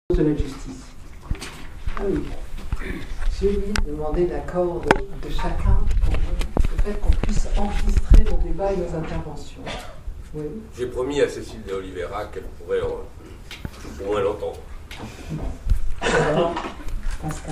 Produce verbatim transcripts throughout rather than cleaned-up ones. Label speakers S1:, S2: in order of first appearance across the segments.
S1: de la justice. Ah oui. J'ai oublié de demander l'accord de, de chacun pour le fait qu'on puisse enregistrer nos débats et nos interventions. Oui.
S2: J'ai promis à Cécile de Oliveira qu'elle pourrait euh, au moins l'entendre.
S1: Alors, Pascal.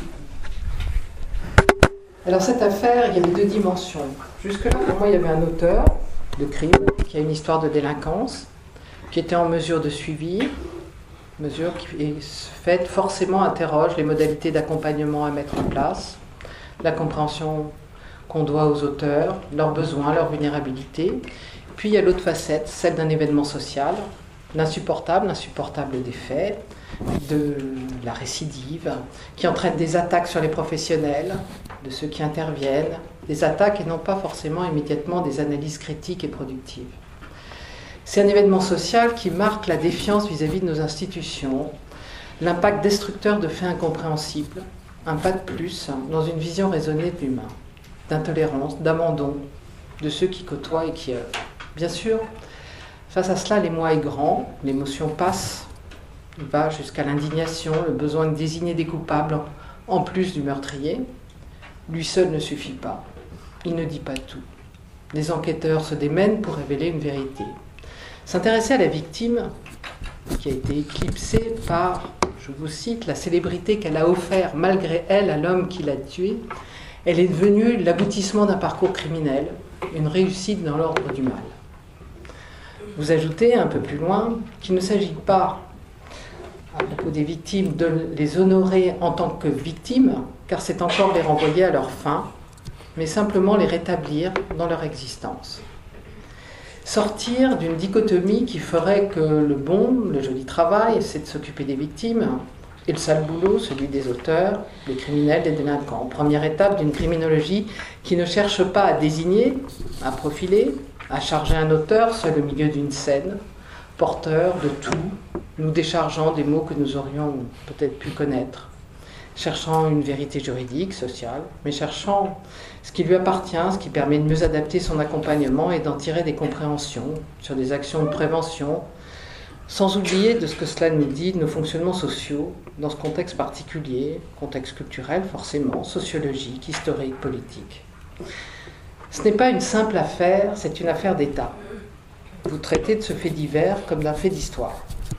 S1: Alors cette affaire, il y avait deux dimensions. Jusque-là, pour moi, il y avait un auteur de crime qui a une histoire de délinquance, qui était en mesure de suivi, mesure qui, faite forcément, interroge les modalités d'accompagnement à mettre en place, la compréhension qu'on doit aux auteurs, leurs besoins, leur vulnérabilité. Puis il y a l'autre facette, celle d'un événement social, l'insupportable, l'insupportable des faits, de la récidive, qui entraîne des attaques sur les professionnels, de ceux qui interviennent, des attaques et non pas forcément immédiatement des analyses critiques et productives. C'est un événement social qui marque la défiance vis-à-vis de nos institutions, l'impact destructeur de faits incompréhensibles, un pas de plus dans une vision raisonnée de l'humain, d'intolérance, d'abandon de ceux qui côtoient et qui œuvrent. Bien sûr, face à cela, l'émoi est grand, l'émotion passe, il va jusqu'à l'indignation, le besoin de désigner des coupables en plus du meurtrier. Lui seul ne suffit pas, il ne dit pas tout. Les enquêteurs se démènent pour révéler une vérité. S'intéresser à la victime, qui a été éclipsée par, je vous cite, la célébrité qu'elle a offert malgré elle à l'homme qui l'a tuée, elle est devenue l'aboutissement d'un parcours criminel, une réussite dans l'ordre du mal. Vous ajoutez un peu plus loin qu'il ne s'agit pas, à propos des victimes, de les honorer en tant que victimes, car c'est encore les renvoyer à leur fin, mais simplement les rétablir dans leur existence. Sortir d'une dichotomie qui ferait que le bon, le joli travail, c'est de s'occuper des victimes, et le sale boulot, celui des auteurs, des criminels, des délinquants. Première étape d'une criminologie qui ne cherche pas à désigner, à profiler, à charger un auteur seul au milieu d'une scène, porteur de tout, nous déchargeant des mots que nous aurions peut-être pu connaître, cherchant une vérité juridique, sociale, mais cherchant ce qui lui appartient, ce qui permet de mieux adapter son accompagnement et d'en tirer des compréhensions sur des actions de prévention, sans oublier de ce que cela nous dit de nos fonctionnements sociaux dans ce contexte particulier, contexte culturel forcément, sociologique, historique, politique. Ce n'est pas une simple affaire, c'est une affaire d'État. Vous traitez de ce fait divers comme d'un fait d'histoire.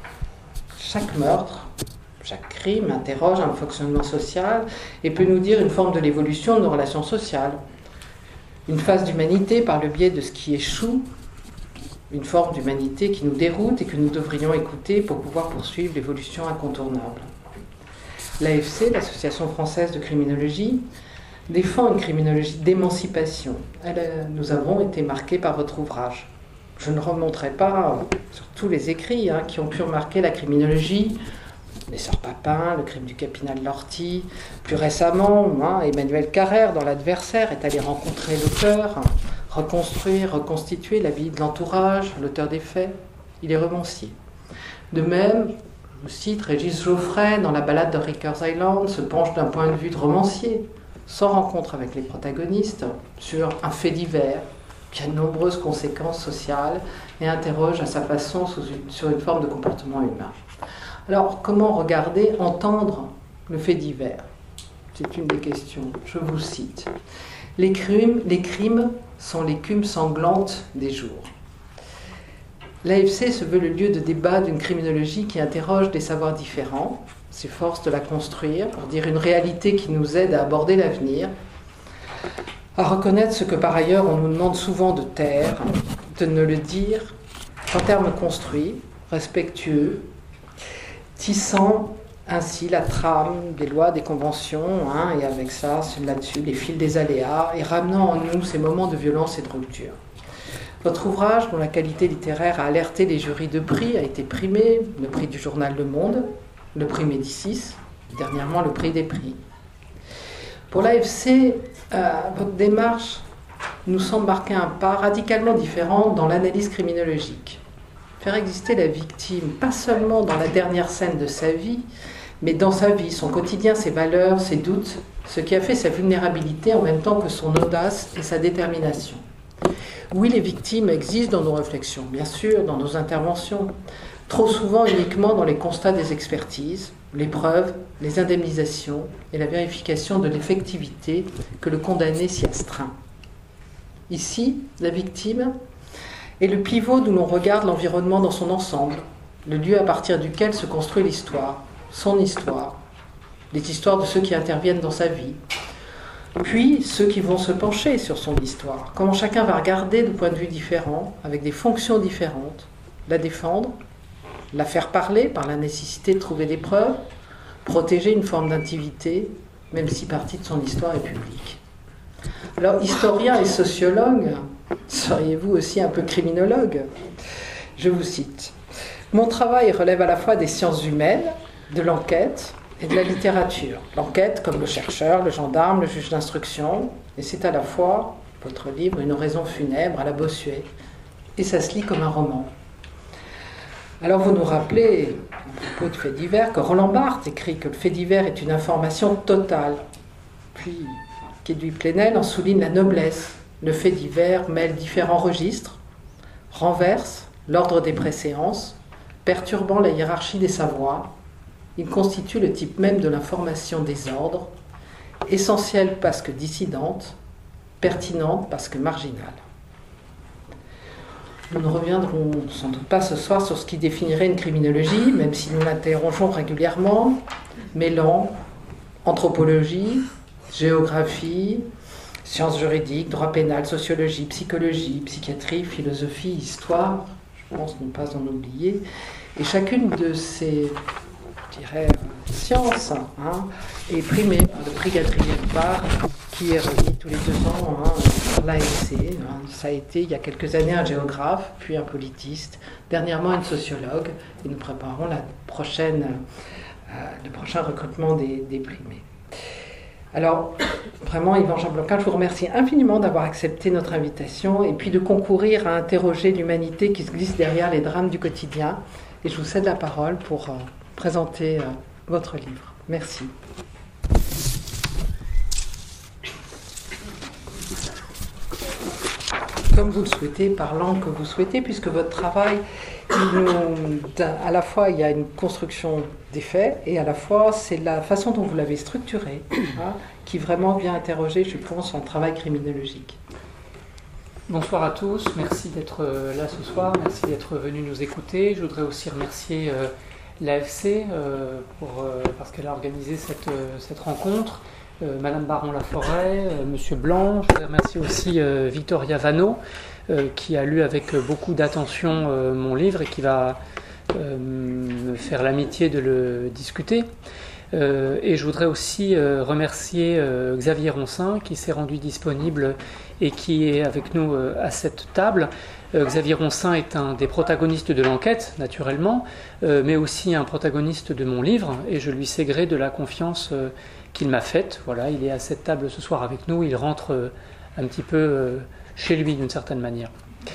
S1: Chaque meurtre, chaque crime interroge un fonctionnement social et peut nous dire une forme de l'évolution de nos relations sociales, une phase d'humanité par le biais de ce qui échoue, une forme d'humanité qui nous déroute et que nous devrions écouter pour pouvoir poursuivre l'évolution incontournable. L'A F C, l'Association française de criminologie, défend une criminologie d'émancipation. Elle, nous avons été marqués par votre ouvrage. Je ne remonterai pas sur tous les écrits hein, qui ont pu remarquer la criminologie, les Sœurs Papin, le crime du Capinal Lortie. Plus récemment, hein, Emmanuel Carrère, dans L'Adversaire, est allé rencontrer l'auteur, hein, reconstruire, reconstituer la vie de l'entourage, l'auteur des faits. Il est romancier. De même, je vous cite, Régis Geoffrey, dans La Balade de Rikers Island, se penche d'un point de vue de romancier, sans rencontre avec les protagonistes, sur un fait divers qui a de nombreuses conséquences sociales et interroge à sa façon sous une, sur une forme de comportement humain. Alors, comment regarder, entendre le fait divers ? C'est une des questions. Je vous cite. Les crimes, les crimes sont l'écume sanglante des jours. L'A F C se veut le lieu de débat d'une criminologie qui interroge des savoirs différents, s'efforce de la construire pour dire une réalité qui nous aide à aborder l'avenir, à reconnaître ce que par ailleurs on nous demande souvent de taire, de ne le dire qu'en termes construits, respectueux, tissant ainsi la trame des lois, des conventions, hein, et avec ça, là-dessus, les fils des aléas, et ramenant en nous ces moments de violence et de rupture. Votre ouvrage, dont la qualité littéraire a alerté les jurys de prix, a été primé, le prix du journal Le Monde, le prix Médicis, dernièrement le prix des prix. Pour l'A F C, euh, votre démarche nous semble marquer un pas radicalement différent dans l'analyse criminologique. Faire exister la victime, pas seulement dans la dernière scène de sa vie, mais dans sa vie, son quotidien, ses valeurs, ses doutes, ce qui a fait sa vulnérabilité en même temps que son audace et sa détermination. Oui, les victimes existent dans nos réflexions, bien sûr, dans nos interventions, trop souvent uniquement dans les constats des expertises, les preuves, les indemnisations et la vérification de l'effectivité que le condamné s'y astreint. Ici, la victime est le pivot d'où l'on regarde l'environnement dans son ensemble, le lieu à partir duquel se construit l'histoire, son histoire, les histoires de ceux qui interviennent dans sa vie, puis ceux qui vont se pencher sur son histoire, comment chacun va regarder de points de vue différents, avec des fonctions différentes, la défendre, la faire parler par la nécessité de trouver des preuves, protéger une forme d'intimité, même si partie de son histoire est publique. Alors, historien et sociologue, seriez-vous aussi un peu criminologue ? Je vous cite. Mon travail relève à la fois des sciences humaines, de l'enquête et de la littérature. L'enquête comme le chercheur, le gendarme, le juge d'instruction, et c'est à la fois, votre livre, une oraison funèbre à la Bossuet, et ça se lit comme un roman. Alors vous nous rappelez, à propos de faits divers, que Roland Barthes écrit que le fait divers est une information totale. Puis, qu'Eduy Plenel en souligne la noblesse. Le fait divers mêle différents registres, renverse l'ordre des préséances, perturbant la hiérarchie des savoirs. Il constitue le type même de l'information des ordres, essentielle parce que dissidente, pertinente parce que marginale. Nous ne reviendrons sans doute pas ce soir sur ce qui définirait une criminologie, même si nous l'interrogeons régulièrement, mêlant anthropologie, géographie, sciences juridiques, droit pénal, sociologie, psychologie, psychiatrie, philosophie, histoire, je pense ne pas en oublier. Et chacune de ces, je dirais, sciences hein, est primée par le prix Gadriel Barre, qui est remis tous les deux ans hein, par l'A N C. Hein. Ça a été il y a quelques années un géographe, puis un politiste, dernièrement une sociologue, et nous préparons la prochaine, euh, le prochain recrutement des, des primés. Alors, vraiment, Yvan Jean Blanquin, je vous remercie infiniment d'avoir accepté notre invitation et puis de concourir à interroger l'humanité qui se glisse derrière les drames du quotidien. Et je vous cède la parole pour euh, présenter euh, votre livre. Merci. Comme vous le souhaitez, par l'angle que vous souhaitez, puisque votre travail, il nous, à la fois il y a une construction des faits, et à la fois c'est la façon dont vous l'avez structuré, hein, qui vraiment vient interroger, je pense, son travail criminologique.
S3: Bonsoir à tous, merci d'être là ce soir, merci d'être venu nous écouter. Je voudrais aussi remercier euh, l'A F C euh, pour, euh, parce qu'elle a organisé cette, euh, cette rencontre. Euh, Madame Baron-Laforêt, euh, Monsieur Blanc, je voudrais remercier aussi euh, Victoria Vanneau, euh, qui a lu avec beaucoup d'attention euh, mon livre et qui va euh, me faire l'amitié de le discuter. Euh, et je voudrais aussi euh, remercier euh, Xavier Roncin, qui s'est rendu disponible et qui est avec nous euh, à cette table. Euh, Xavier Roncin est un des protagonistes de l'enquête, naturellement, euh, mais aussi un protagoniste de mon livre, et je lui sais gré de la confiance euh, qu'il m'a faite. Voilà, il est à cette table ce soir avec nous, il rentre euh, un petit peu euh, chez lui d'une certaine manière.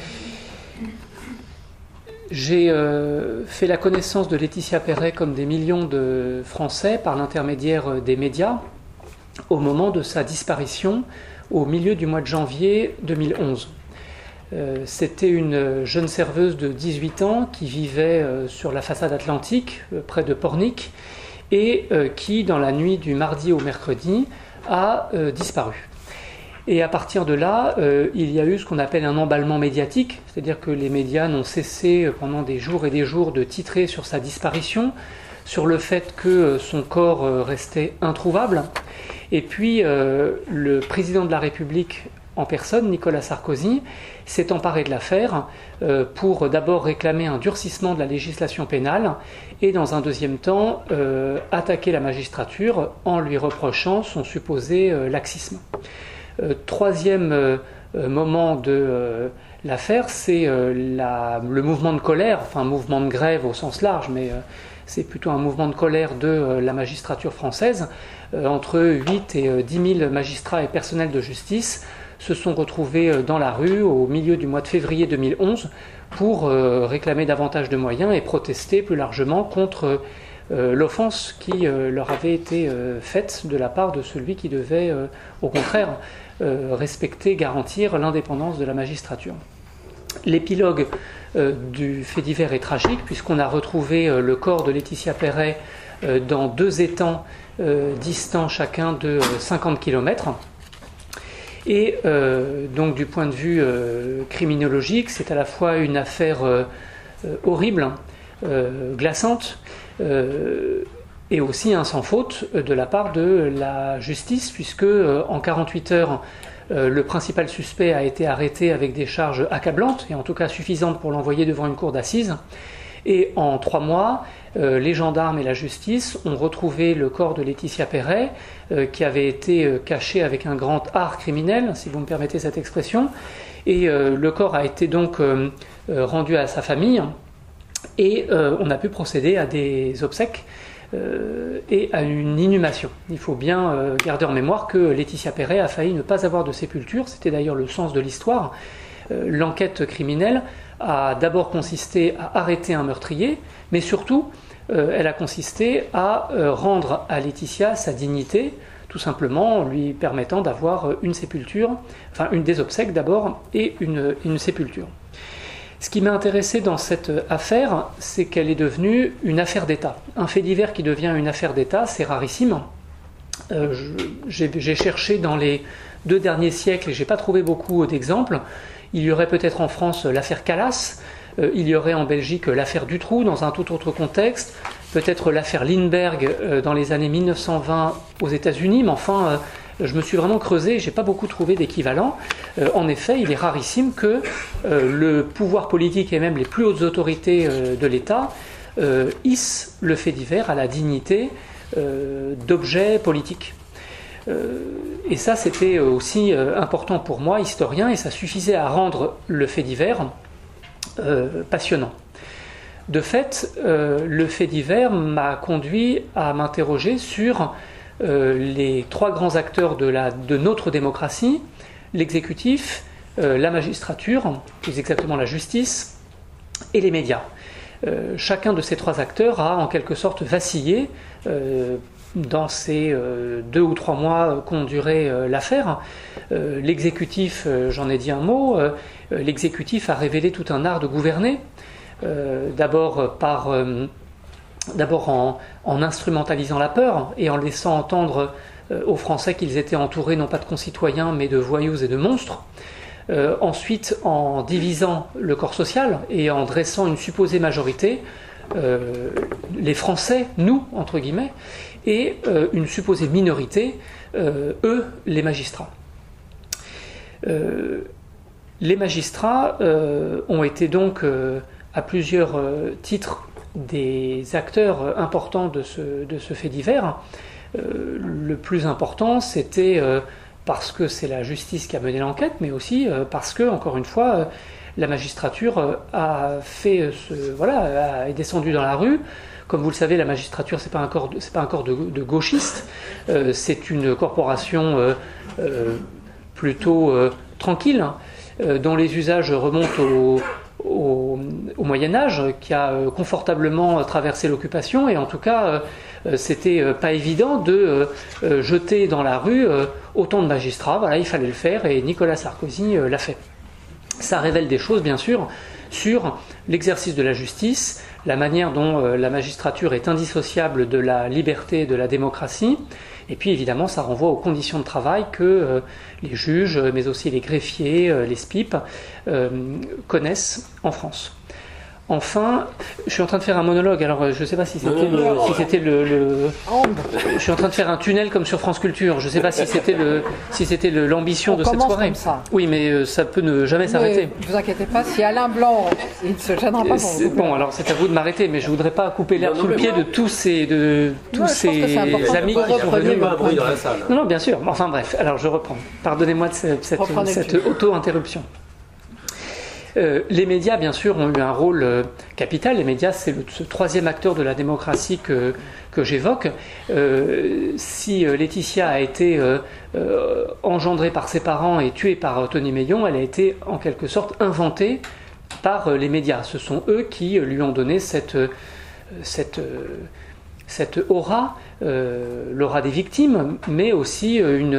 S3: J'ai euh, fait la connaissance de Laetitia Perret comme des millions de Français par l'intermédiaire des médias au moment de sa disparition au milieu du mois de janvier deux mille onze. Euh, c'était une jeune serveuse de dix-huit ans qui vivait euh, sur la façade atlantique, euh, près de Pornic, et euh, qui, dans la nuit du mardi au mercredi, a euh, disparu. Et à partir de là, euh, il y a eu ce qu'on appelle un emballement médiatique, c'est-à-dire que les médias n'ont cessé pendant des jours et des jours de titrer sur sa disparition, sur le fait que son corps restait introuvable. Et puis, euh, le président de la République en personne, Nicolas Sarkozy, s'est emparé de l'affaire euh, pour d'abord réclamer un durcissement de la législation pénale et, dans un deuxième temps, euh, attaquer la magistrature en lui reprochant son supposé euh, laxisme. Euh, troisième euh, moment de euh, l'affaire, c'est euh, la, le mouvement de colère, enfin mouvement de grève au sens large, mais euh, c'est plutôt un mouvement de colère de euh, la magistrature française. Euh, entre huit et euh, dix mille magistrats et personnels de justice se sont retrouvés euh, dans la rue au milieu du mois de février deux mille onze pour euh, réclamer davantage de moyens et protester plus largement contre euh, l'offense qui euh, leur avait été euh, faite de la part de celui qui devait, euh, au contraire, Euh, respecter, garantir l'indépendance de la magistrature. L'épilogue euh, du fait divers est tragique, puisqu'on a retrouvé euh, le corps de Laetitia Perret euh, dans deux étangs euh, distants chacun de euh, cinquante kilomètres. Et euh, donc du point de vue euh, criminologique, c'est à la fois une affaire euh, euh, horrible, euh, glaçante, euh, et aussi un sans faute de la part de la justice, puisque euh, en quarante-huit heures, euh, le principal suspect a été arrêté avec des charges accablantes, et en tout cas suffisantes pour l'envoyer devant une cour d'assises. Et en trois mois, euh, les gendarmes et la justice ont retrouvé le corps de Laetitia Perret, euh, qui avait été euh, caché avec un grand art criminel, si vous me permettez cette expression. Et euh, le corps a été donc euh, euh, rendu à sa famille, et euh, on a pu procéder à des obsèques euh, et à une inhumation. Il faut bien euh, garder en mémoire que Laetitia Perret a failli ne pas avoir de sépulture, c'était d'ailleurs le sens de l'histoire. Euh, l'enquête criminelle a d'abord consisté à arrêter un meurtrier, mais surtout, euh, elle a consisté à euh, rendre à Laetitia sa dignité, tout simplement en lui permettant d'avoir une sépulture, enfin une des obsèques d'abord, et une, une sépulture. Ce qui m'a intéressé dans cette affaire, c'est qu'elle est devenue une affaire d'État. Un fait divers qui devient une affaire d'État, c'est rarissime. Euh, j'ai, j'ai cherché dans les deux derniers siècles, et je n'ai pas trouvé beaucoup d'exemples. Il y aurait peut-être en France l'affaire Calas, euh, il y aurait en Belgique l'affaire Dutroux dans un tout autre contexte, peut-être l'affaire Lindbergh euh, dans les années mille neuf cent vingt aux États-Unis, mais enfin, euh, je me suis vraiment creusé, je n'ai pas beaucoup trouvé d'équivalent. Euh, en effet, il est rarissime que euh, le pouvoir politique et même les plus hautes autorités euh, de l'État euh, hissent le fait divers à la dignité euh, d'objet politique. Euh, et ça, c'était aussi euh, important pour moi, historien, et ça suffisait à rendre le fait divers euh, passionnant. De fait, euh, le fait divers m'a conduit à m'interroger sur euh, les trois grands acteurs de, la, de notre démocratie, l'exécutif, euh, la magistrature, plus exactement la justice, et les médias. Euh, chacun de ces trois acteurs a en quelque sorte vacillé euh, dans ces euh, deux ou trois mois qu'ont duré euh, l'affaire. Euh, l'exécutif, euh, j'en ai dit un mot, euh, l'exécutif a révélé tout un art de gouverner, euh, d'abord, par, euh, d'abord en, en instrumentalisant la peur et en laissant entendre euh, aux Français qu'ils étaient entourés non pas de concitoyens mais de voyous et de monstres. Euh, ensuite, en divisant le corps social et en dressant une supposée majorité, euh, les Français, nous, entre guillemets, et euh, une supposée minorité, euh, eux, les magistrats. Euh, les magistrats euh, ont été donc euh, à plusieurs euh, titres des acteurs importants de ce, de ce fait divers. Euh, le plus important, c'était euh, parce que c'est la justice qui a mené l'enquête, mais aussi euh, parce que, encore une fois, euh, la magistrature euh, a fait ce, voilà, a, est descendue dans la rue. Comme vous le savez, la magistrature, c'est pas un corps, de, c'est pas un corps de, de gauchistes, euh, c'est une corporation euh, euh, plutôt euh, tranquille, hein, euh, dont les usages remontent au, au, au Moyen-Âge, qui a euh, confortablement traversé l'occupation, et en tout cas, euh, c'était euh, pas évident de euh, jeter dans la rue euh, autant de magistrats. Voilà, il fallait le faire, et Nicolas Sarkozy euh, l'a fait. Ça révèle des choses, bien sûr, sur l'exercice de la justice, la manière dont euh, la magistrature est indissociable de la liberté et de la démocratie, et puis évidemment ça renvoie aux conditions de travail que euh, les juges, mais aussi les greffiers, euh, les S P I P, euh, connaissent en France. Enfin, je suis en train de faire un monologue, alors je ne sais pas si c'était, non, non, le, si c'était le, le... Je suis en train de faire un tunnel comme sur France Culture, je ne sais pas si c'était, le, si c'était le, l'ambition On de cette soirée. Comme ça. Oui, mais ça peut ne jamais mais s'arrêter.
S1: Ne vous inquiétez pas, si Alain Blanc, il ne se gênera pas pour vous.
S3: Bon, alors c'est à vous de m'arrêter, mais je ne voudrais pas couper l'herbe sous le pied moi... de tous ces, de, tous non, ces amis qui sont venus.
S2: Pas un bruit dans la salle.
S3: Non, non, bien sûr. Enfin bref, alors je reprends. Pardonnez-moi de cette, cette, cette auto-interruption. Euh, les médias, bien sûr, ont eu un rôle euh, capital. Les médias, c'est le, ce troisième acteur de la démocratie que, que j'évoque. Euh, si euh, Laetitia a été euh, euh, engendrée par ses parents et tuée par euh, Tony Meillon, elle a été en quelque sorte inventée par euh, les médias. Ce sont eux qui euh, lui ont donné cette, euh, cette, euh, cette aura, euh, l'aura des victimes, mais aussi euh, une,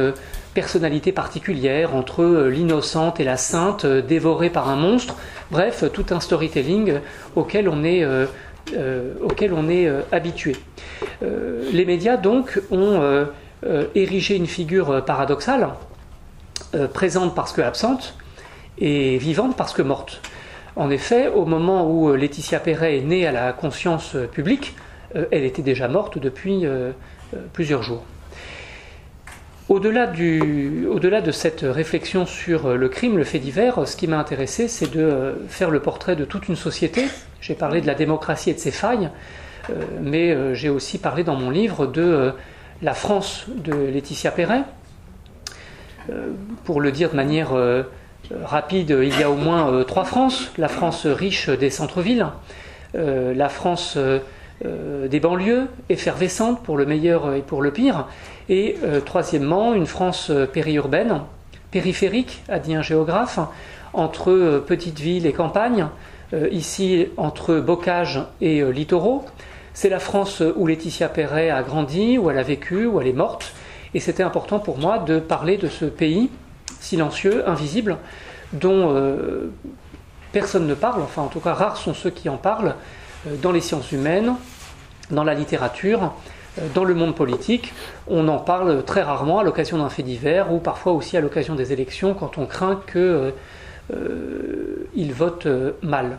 S3: personnalité particulière, entre l'innocente et la sainte, dévorée par un monstre. Bref, tout un storytelling auquel on est, euh, euh, auquel on est euh, habitué. Euh, les médias, donc, ont euh, euh, érigé une figure paradoxale, euh, présente parce que absente, et vivante parce que morte. En effet, au moment où Laetitia Perret est née à la conscience publique, euh, elle était déjà morte depuis euh, euh, plusieurs jours. Au-delà, du, au-delà de cette réflexion sur le crime, le fait divers, ce qui m'a intéressé, c'est de faire le portrait de toute une société. J'ai parlé de la démocratie et de ses failles, euh, mais euh, j'ai aussi parlé dans mon livre de euh, la France de Laetitia Perret. Euh, pour le dire de manière euh, rapide, il y a au moins euh, trois Frances. La France riche des centres-villes, euh, la France euh, euh, des banlieues, effervescente pour le meilleur et pour le pire, et euh, troisièmement, une France euh, périurbaine, périphérique, a dit un géographe, entre euh, petites villes et campagnes, euh, ici entre bocages et euh, littoraux. C'est la France où Laetitia Perret a grandi, où elle a vécu, où elle est morte, et c'était important pour moi de parler de ce pays silencieux, invisible, dont euh, personne ne parle, enfin en tout cas rares sont ceux qui en parlent, euh, dans les sciences humaines, dans la littérature, euh, dans le monde politique. On en parle très rarement à l'occasion d'un fait divers ou parfois aussi à l'occasion des élections quand on craint qu'ils euh, euh, votent euh, mal.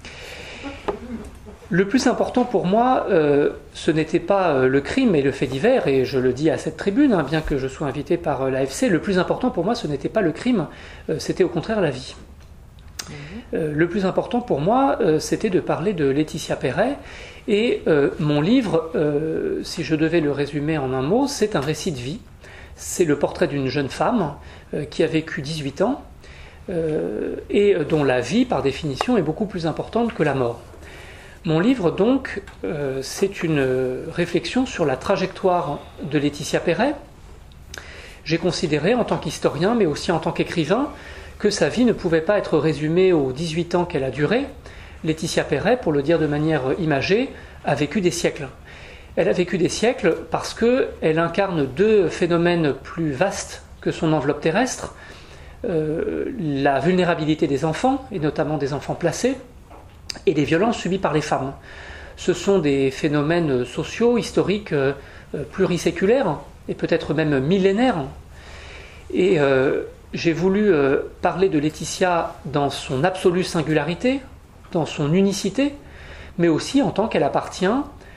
S3: Le plus important pour moi, euh, ce n'était pas euh, le crime et le fait divers, et je le dis à cette tribune, hein, bien que je sois invité par euh, l'A F C, le plus important pour moi, ce n'était pas le crime, euh, c'était au contraire la vie. Mmh. Euh, le plus important pour moi, euh, c'était de parler de Laetitia Perret, et euh, mon livre, euh, si je devais le résumer en un mot, c'est un récit de vie. C'est le portrait d'une jeune femme euh, qui a vécu dix-huit ans, euh, et dont la vie, par définition, est beaucoup plus importante que la mort. Mon livre, donc, euh, c'est une réflexion sur la trajectoire de Laetitia Perret. J'ai considéré, en tant qu'historien, mais aussi en tant qu'écrivain, que sa vie ne pouvait pas être résumée aux dix-huit ans qu'elle a duré. Laetitia Perret, pour le dire de manière imagée, a vécu des siècles. Elle a vécu des siècles parce qu'elle incarne deux phénomènes plus vastes que son enveloppe terrestre. Euh, la vulnérabilité des enfants, et notamment des enfants placés, et les violences subies par les femmes. Ce sont des phénomènes sociaux, historiques, euh, pluriséculaires, et peut-être même millénaires. Et euh, j'ai voulu euh, parler de Laetitia dans son absolue singularité, dans son unicité, mais aussi en tant qu'elle appartient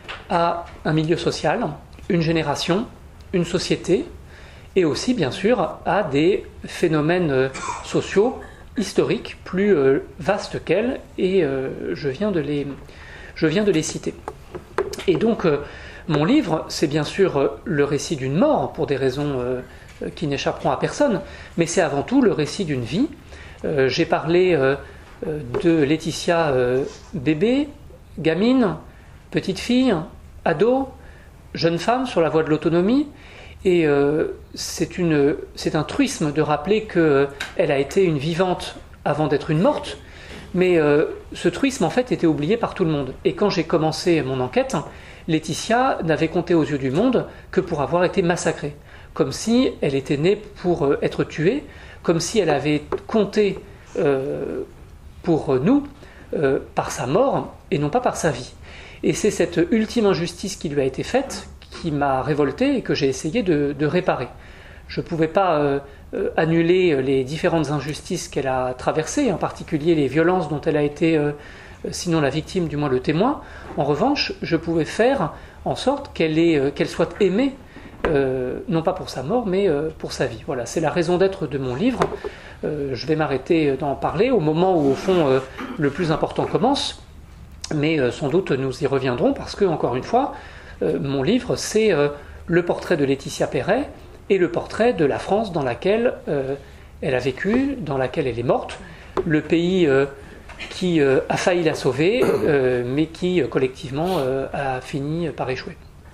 S3: à un milieu social, une génération, une société, et aussi, bien sûr, à des phénomènes euh, sociaux, historiques, plus euh, vastes qu'elle, et euh, je, viens de les, je viens de les citer. Et donc, euh, mon livre, c'est bien sûr euh, le récit d'une mort, pour des raisons euh, qui n'échapperont à personne, mais c'est avant tout le récit d'une vie. Euh, j'ai parlé euh, de Laetitia euh, bébé, gamine, petite fille, ado, jeune femme sur la voie de l'autonomie, et euh, c'est, une, c'est un truisme de rappeler qu'elle euh, a été une vivante avant d'être une morte, mais euh, ce truisme en fait était oublié par tout le monde. Et quand j'ai commencé mon enquête, Laetitia n'avait compté aux yeux du monde que pour avoir été massacrée, comme si elle était née pour euh, être tuée, comme si elle avait compté euh, pour nous euh, par sa mort et non pas par sa vie. Et c'est cette ultime injustice qui lui a été faite qui m'a révolté et que j'ai essayé de, de réparer. Je ne pouvais pas euh, euh, annuler les différentes injustices qu'elle a traversées, en particulier les violences dont elle a été, euh, sinon la victime, du moins le témoin. En revanche, je pouvais faire en sorte qu'elle, ait, euh, qu'elle soit aimée, euh, non pas pour sa mort, mais euh, pour sa vie. Voilà, c'est la raison d'être de mon livre. Euh, je vais m'arrêter d'en parler au moment où, au fond, euh, le plus important commence, mais euh, sans doute nous y reviendrons, parce que, encore une fois, Euh, mon livre, c'est euh, le portrait de Laetitia Perret et le portrait de la France dans laquelle euh, elle a vécu, dans laquelle elle est morte, le pays euh, qui euh, a failli la sauver, euh, mais qui euh, collectivement euh, a fini par échouer.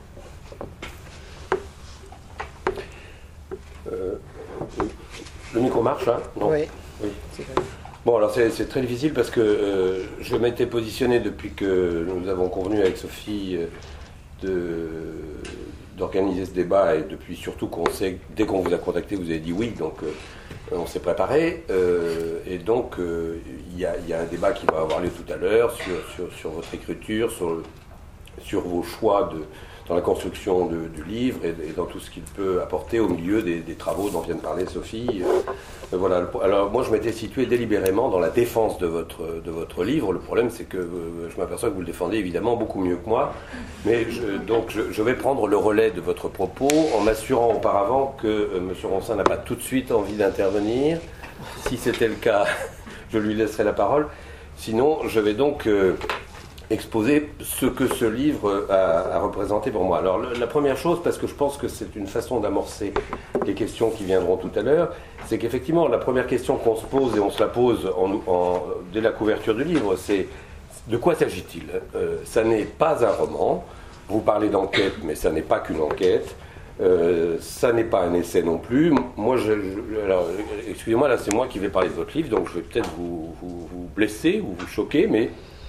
S2: Euh, le micro marche là ? Non.
S1: Oui.
S2: Oui. Bon, alors c'est, c'est très difficile parce que euh, je m'étais positionné depuis que nous avons convenu avec Sophie euh, De, de
S4: d'organiser ce débat, et depuis surtout qu'on sait, dès qu'on vous a contacté, vous avez dit oui, donc euh, on s'est préparé. Euh, et donc, il euh, y, y a un débat qui va avoir lieu tout à l'heure sur, sur, sur votre écriture, sur, le, sur vos choix de, dans la construction de, du livre et, et dans tout ce qu'il peut apporter au milieu des, des travaux dont vient de parler Sophie. Euh, voilà. Alors, moi, je m'étais situé délibérément dans la défense de votre, de votre livre. Le problème, c'est que euh, je m'aperçois que vous le défendez évidemment beaucoup mieux que moi. Mais je, donc, je, je vais prendre le relais de votre propos en m'assurant auparavant que euh, M. Ronsin n'a pas tout de suite envie d'intervenir. Si c'était le cas, je lui laisserai la parole. Sinon, je vais donc euh, exposer ce que ce livre a, a représenté pour moi. Alors, le, la première chose, parce que je pense que c'est une façon d'amorcer les questions qui viendront tout à l'heure, c'est qu'effectivement, la première question qu'on se pose, et on se la pose en, en, dès la couverture du livre, c'est de quoi s'agit-il ? euh, Ça n'est pas un roman. Vous parlez d'enquête, mais ça n'est pas qu'une enquête. Euh, ça n'est pas un essai non plus. Moi, je, je, alors, excusez-moi, là, c'est moi qui vais parler de votre livre, donc je vais peut-être vous, vous, vous blesser ou vous choquer, mais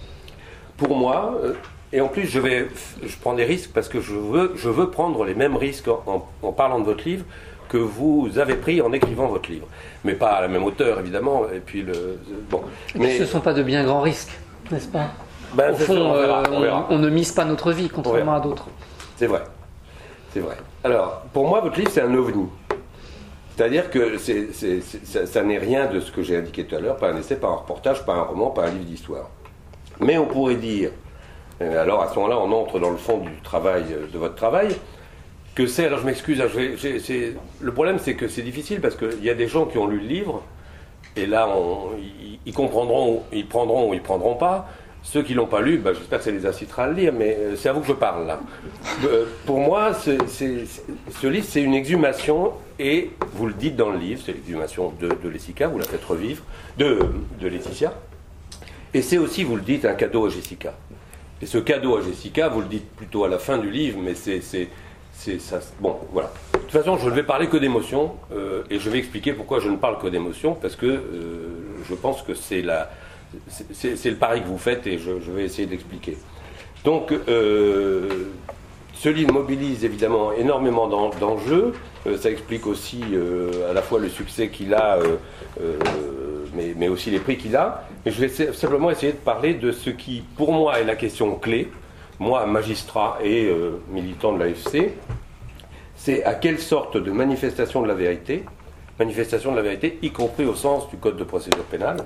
S4: pour moi, euh, et en plus, je vais, je prends des risques parce que je veux, je veux prendre les mêmes risques en, en, en parlant de votre livre que vous avez pris en écrivant votre livre, mais pas à la même hauteur, évidemment. Et puis le, bon.
S3: Mais ce ne sont pas de bien grands risques, n'est-ce pas ?
S4: Ben,
S3: Au fond,
S4: sûr, on, verra, on,
S3: on, on ne mise pas notre vie, contrairement à d'autres.
S4: C'est vrai. C'est vrai. Alors, pour moi, votre livre, c'est un ovni. C'est-à-dire que c'est, c'est, c'est, ça, ça n'est rien de ce que j'ai indiqué tout à l'heure, pas un essai, pas un reportage, pas un roman, pas un livre d'histoire. Mais on pourrait dire, alors à ce moment-là, on entre dans le fond du travail, de votre travail, que c'est, alors je m'excuse, j'ai, j'ai, c'est, le problème c'est que c'est difficile parce qu'il y a des gens qui ont lu le livre, et là, on, ils, ils comprendront, ils prendront ou ils prendront pas. Ceux qui ne l'ont pas lu, ben, j'espère que ça les incitera à le lire, mais c'est à vous que je parle là. Euh, pour moi, c'est, c'est, c'est, ce livre, c'est une exhumation, et vous le dites dans le livre, c'est l'exhumation de, de Jessica, vous la faites revivre, de, de Laetitia, et c'est aussi, vous le dites, un cadeau à Jessica. Et ce cadeau à Jessica, vous le dites plutôt à la fin du livre, mais c'est, c'est, c'est ça. Bon, voilà. De toute façon, je ne vais parler que d'émotions, euh, et je vais expliquer pourquoi je ne parle que d'émotions, parce que euh, je pense que c'est la... C'est, c'est, c'est le pari que vous faites et je, je vais essayer d'expliquer. Donc, euh, ce livre mobilise évidemment énormément d'en, d'enjeux. Euh, ça explique aussi euh, à la fois le succès qu'il a, euh, euh, mais, mais aussi les prix qu'il a. Mais je vais simplement essayer de parler de ce qui, pour moi, est la question clé. Moi, magistrat et euh, militant de l'A F C, c'est à quelle sorte de manifestation de la vérité, manifestation de la vérité, y compris au sens du Code de procédure pénale,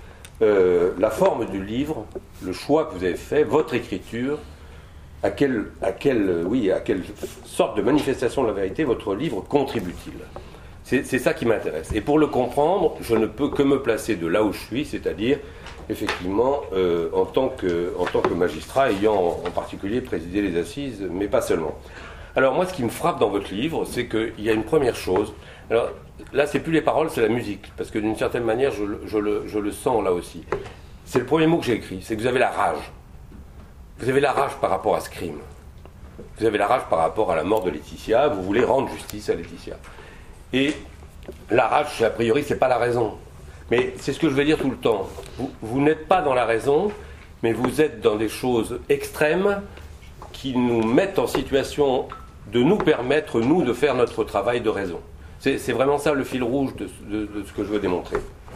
S4: Euh, la forme du livre, le choix que vous avez fait, votre écriture, à quelle, à quelle, oui, à quelle sorte de manifestation de la vérité votre livre contribue-t-il ? C'est, c'est ça qui m'intéresse. Et pour le comprendre, je ne peux que me placer de là où je suis, c'est-à-dire, effectivement, euh, en, tant que, en tant que magistrat, ayant en particulier présidé les assises, mais pas seulement. Alors moi, ce qui me frappe dans votre livre, c'est qu'il y a une première chose. Alors, là, c'est plus les paroles, c'est la musique, parce que d'une certaine manière, je, je, le, je le sens là aussi. C'est le premier mot que j'ai écrit, c'est que vous avez la rage. Vous avez la rage par rapport à ce crime. Vous avez la rage par rapport à la mort de Laetitia, vous voulez rendre justice à Laetitia. Et la rage, a priori, c'est pas la raison. Mais c'est ce que je vais dire tout le temps. Vous, vous n'êtes pas dans la raison, mais vous êtes dans des choses extrêmes qui nous mettent en situation de nous permettre, nous, de faire notre travail de raison. C'est, c'est vraiment ça le fil rouge de, de, de ce que je veux démontrer.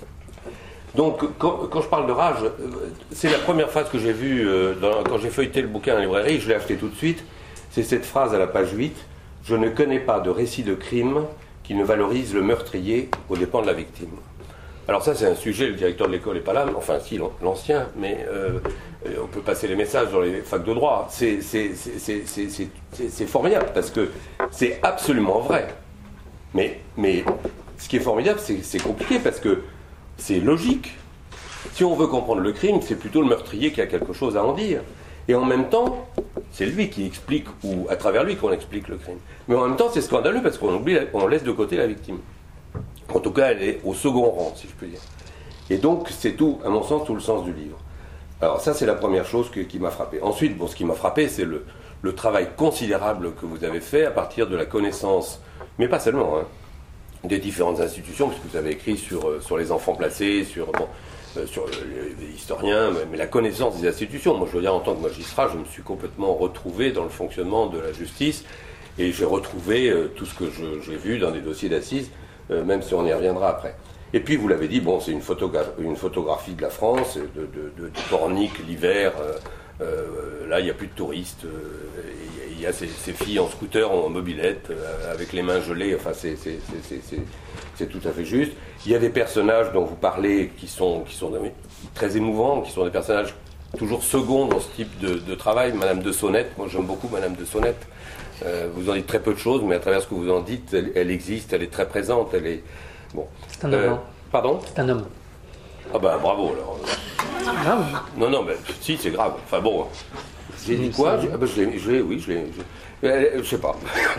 S4: Donc, quand, quand je parle de rage, c'est la première phrase que j'ai vue euh, dans, quand j'ai feuilleté le bouquin en librairie, je l'ai acheté tout de suite. C'est cette phrase à la page huit. « Je ne connais pas de récit de crime qui ne valorise le meurtrier aux dépens de la victime. » Alors ça, c'est un sujet, le directeur de l'école n'est pas là, enfin si, l'ancien, mais euh, on peut passer les messages dans les facs de droit. C'est, c'est, c'est, c'est, c'est, c'est, c'est, c'est formidable, parce que c'est absolument vrai. Mais, mais ce qui est formidable, c'est, c'est compliqué, parce que c'est logique. Si on veut comprendre le crime, c'est plutôt le meurtrier qui a quelque chose à en dire. Et en même temps, c'est lui qui explique, ou à travers lui qu'on explique le crime. Mais en même temps, c'est scandaleux, parce qu'on oublie, on laisse de côté la victime. En tout cas, elle est au second rang, si je puis dire. Et donc, c'est tout, à mon sens, tout le sens du livre. Alors ça, c'est la première chose que, qui m'a frappé. Ensuite, bon, ce qui m'a frappé, c'est le, le travail considérable que vous avez fait à partir de la connaissance, mais pas seulement, hein, des différentes institutions, puisque vous avez écrit sur, euh, sur les enfants placés, sur, bon, euh, sur les, les historiens, mais, mais la connaissance des institutions. Moi, je veux dire, en tant que magistrat, je me suis complètement retrouvé dans le fonctionnement de la justice. Et j'ai retrouvé euh, tout ce que je, j'ai vu dans des dossiers d'assises, euh, même si on y reviendra après. Et puis, vous l'avez dit, bon, c'est une, photogra- une photographie de la France, de, de, de, de Pornic l'hiver. Euh, euh, là, il n'y a plus de touristes. Euh, il y a ces, ces filles en scooter, en mobilette, euh, avec les mains gelées. Enfin, c'est, c'est, c'est, c'est, c'est, c'est tout à fait juste. Il y a des personnages dont vous parlez qui sont, qui sont très émouvants, qui sont des personnages toujours seconds dans ce type de, de travail. Madame de Sonnette, moi j'aime beaucoup Madame de Sonnette. Euh, vous en dites très peu de choses, mais à travers ce que vous en dites, elle, elle existe, elle est très présente. Elle est... Bon.
S3: C'est un homme. Euh,
S4: pardon ?
S3: C'est un homme.
S4: Ah bah bravo alors.
S3: C'est grave.
S4: Non, non, mais si, c'est grave. Enfin bon. J'ai dit quoi ? Ah bah, je l'ai, je l'ai, oui, je l'ai. Je, je sais pas.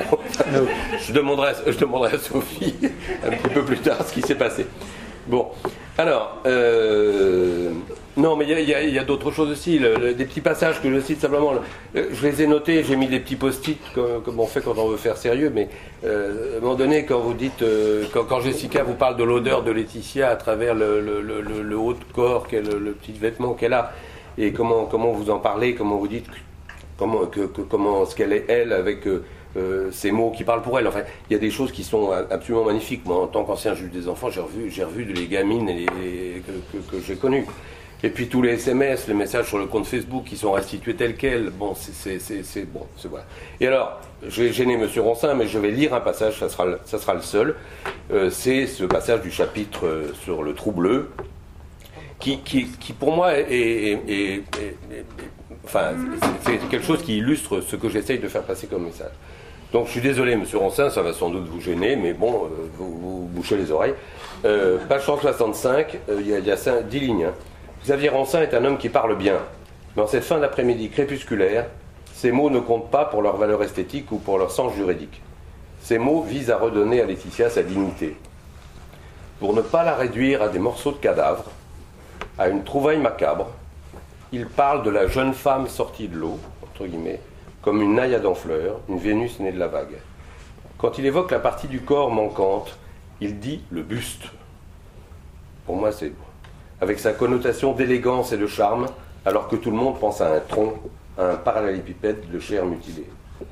S4: je, demanderai, je demanderai à Sophie un petit peu plus tard ce qui s'est passé. Bon, alors, euh, non, mais il y a, y a, y a d'autres choses aussi. Le, le, des petits passages que je cite simplement. Le, je les ai notés, j'ai mis des petits post-it comme, comme on fait quand on veut faire sérieux. Mais euh, à un moment donné, quand vous dites, euh, quand, quand Jessica vous parle de l'odeur de Laetitia à travers le, le, le, le, le haut de corps, qu'elle, le petit vêtement qu'elle a, et comment, comment vous en parlez, comment vous dites. Comment, que, que, comment ce qu'elle est, elle, avec euh, euh, ces mots qui parlent pour elle. Enfin, il y a des choses qui sont absolument magnifiques. Moi, en tant qu'ancien juge des enfants, j'ai revu, j'ai revu les gamines et les, les, que, que, que j'ai connues. Et puis tous les S M S, les messages sur le compte Facebook qui sont restitués tels quels. Bon, c'est, c'est, c'est, c'est bon, c'est voilà. Et alors, je vais gêner Monsieur Ronsin, mais je vais lire un passage, ça sera, ça sera le seul. Euh, c'est ce passage du chapitre euh, sur le trou bleu, qui, qui, qui pour moi est, est, est, est, est Enfin, c'est quelque chose qui illustre ce que j'essaye de faire passer comme message. Donc, je suis désolé, Monsieur Ronsin, ça va sans doute vous gêner, mais bon, euh, vous, vous bouchez les oreilles. Euh, page cent soixante-cinq, il euh, y a, y a dix lignes. Hein. Xavier Ronsin est un homme qui parle bien. Mais en cette fin d'après-midi crépusculaire, ces mots ne comptent pas pour leur valeur esthétique ou pour leur sens juridique. Ces mots visent à redonner à Laetitia sa dignité. Pour ne pas la réduire à des morceaux de cadavres, à une trouvaille macabre, il parle de la jeune femme sortie de l'eau, entre guillemets, comme une naïade en fleurs, une Vénus née de la vague. Quand il évoque la partie du corps manquante, il dit le buste. Pour moi, c'est avec sa connotation d'élégance et de charme, alors que tout le monde pense à un tronc, à un parallélépipède de chair mutilée.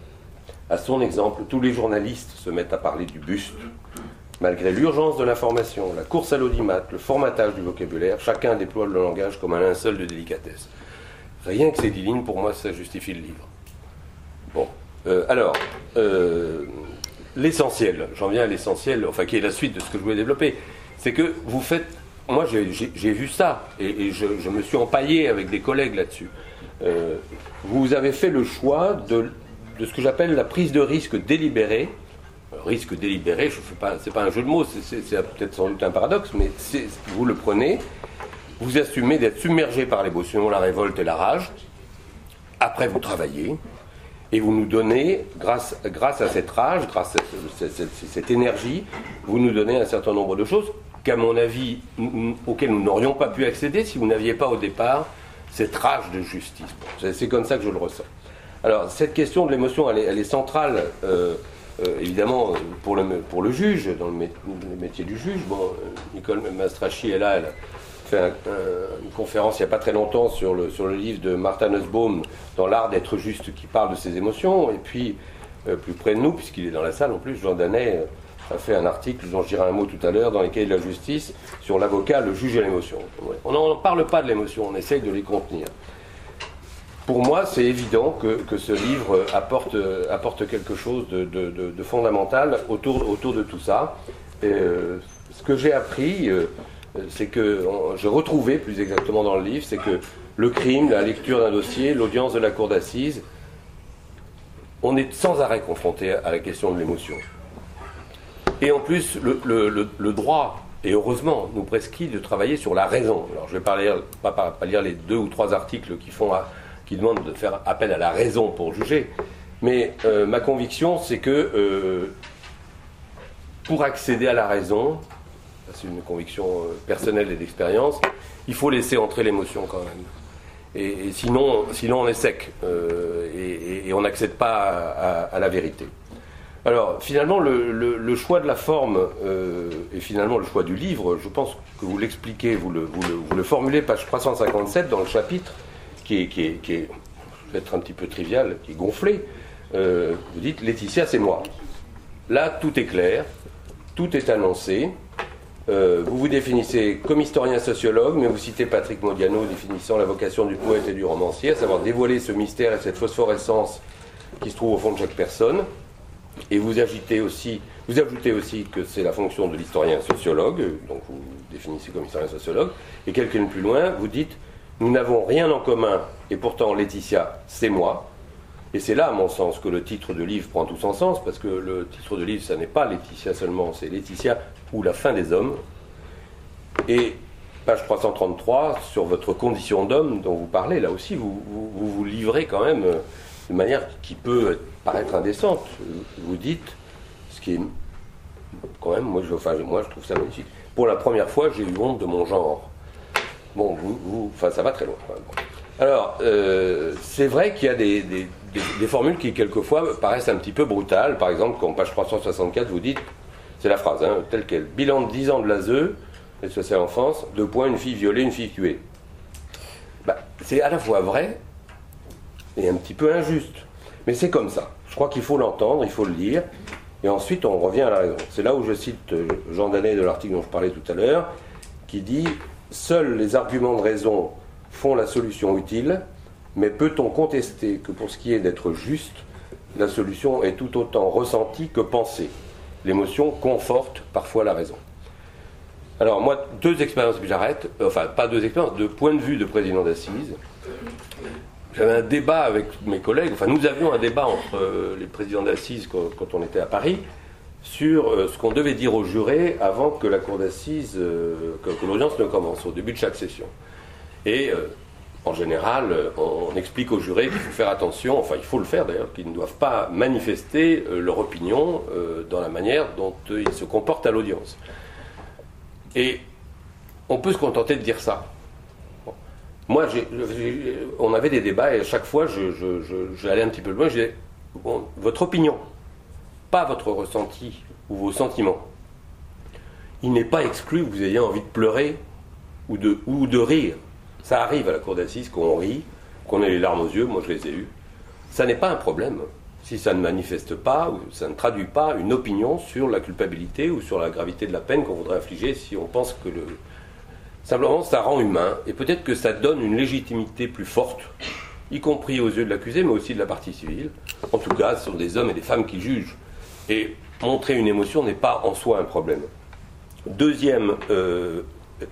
S4: À son exemple, tous les journalistes se mettent à parler du buste. Malgré l'urgence de l'information, la course à l'audimat, le formatage du vocabulaire, chacun déploie le langage comme un linceul de délicatesse. Rien que ces dix lignes, pour moi, ça justifie le livre. Bon, euh, alors, euh, l'essentiel, j'en viens à l'essentiel, enfin qui est la suite de ce que je voulais développer, c'est que vous faites, moi j'ai, j'ai, j'ai vu ça, et, et je, je me suis empaillé avec des collègues là-dessus. Euh, vous avez fait le choix de, de ce que j'appelle la prise de risque délibérée. Risque délibéré, je fais pas, c'est pas un jeu de mots, c'est, c'est, c'est peut-être sans doute un paradoxe, mais c'est, vous le prenez, vous assumez d'être submergé par l'émotion, la révolte et la rage, après vous travaillez, et vous nous donnez, grâce, grâce à cette rage, grâce à cette, cette, cette énergie, vous nous donnez un certain nombre de choses qu'à mon avis, nous, auxquelles nous n'aurions pas pu accéder si vous n'aviez pas au départ cette rage de justice. C'est, c'est comme ça que je le ressens. Alors, cette question de l'émotion, elle est, elle est centrale, euh, Euh, évidemment, pour le, pour le juge, dans le, mé- le métier du juge. Bon, euh, Nicole Mastracchi est là, elle a fait un, un, une conférence il n'y a pas très longtemps sur le, sur le livre de Martha Nussbaum, dans l'art d'être juste, qui parle de ses émotions. Et puis, euh, plus près de nous, puisqu'il est dans la salle en plus, Jean Danet euh, a fait un article dont je dirai un mot tout à l'heure, dans les cahiers de la justice, sur l'avocat, le juge et l'émotion. Ouais. On n'en parle pas de l'émotion, on essaye de les contenir. Pour moi, c'est évident que, que ce livre apporte, apporte quelque chose de, de, de, de fondamental autour, autour de tout ça. Et, euh, ce que j'ai appris, euh, c'est que, j'ai retrouvé plus exactement dans le livre, c'est que le crime, la lecture d'un dossier, l'audience de la cour d'assises, on est sans arrêt confronté à la question de l'émotion. Et en plus, le, le, le, le droit, et heureusement, nous prescrit de travailler sur la raison. Alors, je ne vais pas lire, pas, pas, pas lire les deux ou trois articles qui font... À, qui demande de faire appel à la raison pour juger. Mais euh, ma conviction, c'est que euh, pour accéder à la raison, c'est une conviction euh, personnelle et d'expérience, il faut laisser entrer l'émotion quand même. Et, et sinon, sinon, on est sec euh, et, et on n'accède pas à, à, à la vérité. Alors, finalement, le, le, le choix de la forme euh, et finalement le choix du livre, je pense que vous l'expliquez, vous le, vous le, vous le formulez, page trois cent cinquante-sept, dans le chapitre, qui est, qui est, qui est peut-être un petit peu trivial, qui est gonflé, euh, vous dites Laetitia, c'est moi. Là, tout est clair, tout est annoncé. Euh, vous vous définissez comme historien sociologue, mais vous citez Patrick Modiano définissant la vocation du poète et du romancier, à savoir dévoiler ce mystère et cette phosphorescence qui se trouve au fond de chaque personne. Et vous agitez aussi, vous ajoutez aussi que c'est la fonction de l'historien sociologue, donc vous vous définissez comme historien sociologue, et quelqu'un plus loin, vous dites nous n'avons rien en commun, et pourtant Laetitia, c'est moi. Et c'est là, à mon sens, que le titre de livre prend tout son sens, parce que le titre de livre, ça n'est pas Laetitia seulement, c'est Laetitia ou la fin des hommes. Et page trois cent trente-trois, sur votre condition d'homme dont vous parlez, là aussi, vous vous, vous, vous livrez quand même euh, de manière qui peut paraître indécente. Vous dites, ce qui est quand même, moi je, enfin, moi je trouve ça magnifique. Pour la première fois, j'ai eu honte de mon genre. Bon, vous, vous enfin, ça va très loin. Quand même. Alors, euh, c'est vrai qu'il y a des, des, des, des formules qui, quelquefois, paraissent un petit peu brutales. Par exemple, quand page trois cent soixante-quatre, vous dites, c'est la phrase, hein, telle qu'elle, bilan de dix ans de l'A S E, l'aide sociale à l'enfance, deux points, une fille violée, une fille tuée. Bah, c'est à la fois vrai et un petit peu injuste. Mais c'est comme ça. Je crois qu'il faut l'entendre, il faut le lire, et ensuite on revient à la raison. C'est là où je cite Jean Danet de l'article dont je parlais tout à l'heure, qui dit « Seuls les arguments de raison font la solution utile, mais peut-on contester que pour ce qui est d'être juste, la solution est tout autant ressentie que pensée. L'émotion conforte parfois la raison. » Alors moi, deux expériences, puis j'arrête, enfin pas deux expériences, de point de vue de président d'assises. J'avais un débat avec mes collègues, enfin nous avions un débat entre euh, les présidents d'assises quand, quand on était à Paris, sur euh, ce qu'on devait dire aux jurés avant que la cour d'assises, euh, que, que l'audience ne commence, au début de chaque session. Et euh, en général, on, on explique aux jurés qu'il faut faire attention, enfin il faut le faire d'ailleurs, qu'ils ne doivent pas manifester euh, leur opinion euh, dans la manière dont euh, ils se comportent à l'audience. Et on peut se contenter de dire ça. Bon. Moi, j'ai, j'ai, on avait des débats et à chaque fois, je, je, je, j'allais un petit peu loin. Je disais, bon, votre opinion, pas votre ressenti ou vos sentiments. Il n'est pas exclu que vous ayez envie de pleurer ou de, ou de rire. Ça arrive à la cour d'assises qu'on rit, qu'on ait les larmes aux yeux. Moi, je les ai eues. Ça n'est pas un problème. Si ça ne manifeste pas, ou ça ne traduit pas une opinion sur la culpabilité ou sur la gravité de la peine qu'on voudrait infliger, si on pense que le... Simplement, ça rend humain, et peut-être que ça donne une légitimité plus forte, y compris aux yeux de l'accusé, mais aussi de la partie civile. En tout cas, ce sont des hommes et des femmes qui jugent. Et montrer une émotion n'est pas en soi un problème. Deuxième, euh,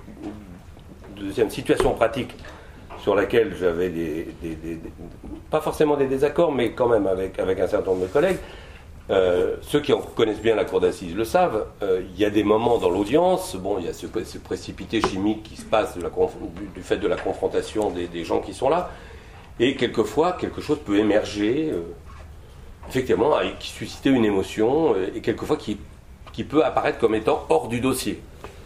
S4: deuxième situation pratique sur laquelle j'avais des, des, des, des, pas forcément des désaccords, mais quand même avec, avec un certain nombre de collègues. Euh, ceux qui en connaissent bien la cour d'assises le savent, euh, il y a des moments dans l'audience, bon, il y a ce, ce précipité chimique qui se passe de la, du, du fait de la confrontation des, des gens qui sont là, et quelquefois, quelque chose peut émerger, euh, effectivement, qui suscite une émotion, euh, et quelquefois qui, qui peut apparaître comme étant hors du dossier.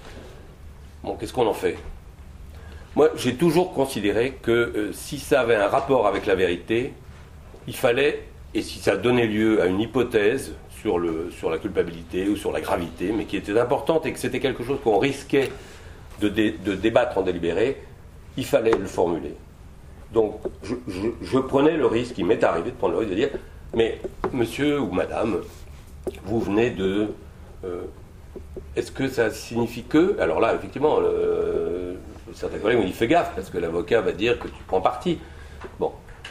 S4: Bon, qu'est-ce qu'on en fait ? Moi, j'ai toujours considéré que euh, si ça avait un rapport avec la vérité, il fallait, et si ça donnait lieu à une hypothèse sur, le, sur la culpabilité ou sur la gravité, mais qui était importante et que c'était quelque chose qu'on risquait de, dé, de débattre en délibéré, il fallait le formuler. Donc, je, je, je prenais le risque, il m'est arrivé de prendre le risque de dire, mais monsieur ou madame, vous venez de... Euh, est-ce que ça signifie que... Alors là, effectivement... Euh, certains collègues m'ont dit fais gaffe parce que l'avocat va dire que tu prends parti. Bon,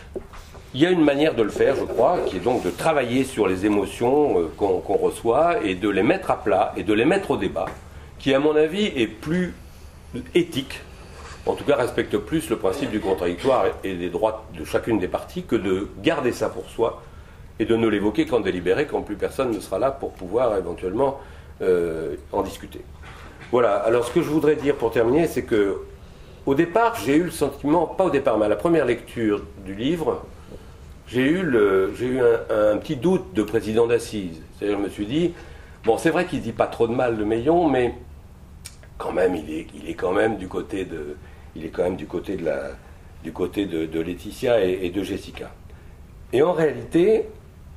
S4: il y a une manière de le faire, je crois, qui est donc de travailler sur les émotions euh, qu'on, qu'on reçoit et de les mettre à plat et de les mettre au débat, qui à mon avis est plus éthique, en tout cas respecte plus le principe du contradictoire et des droits de chacune des parties que de garder ça pour soi et de ne l'évoquer qu'en délibéré, quand plus personne ne sera là pour pouvoir éventuellement euh, en discuter. Voilà, alors ce que je voudrais dire pour terminer, c'est que au départ, j'ai eu le sentiment, pas au départ, mais à la première lecture du livre, j'ai eu, le, j'ai eu un, un petit doute de président d'assises. C'est-à-dire, je me suis dit, bon, c'est vrai qu'il ne dit pas trop de mal de Meillon, mais quand même, il est, il est quand même du côté de, il est quand même du côté de, la, du côté de, de Laetitia et, et de Jessica. Et en réalité,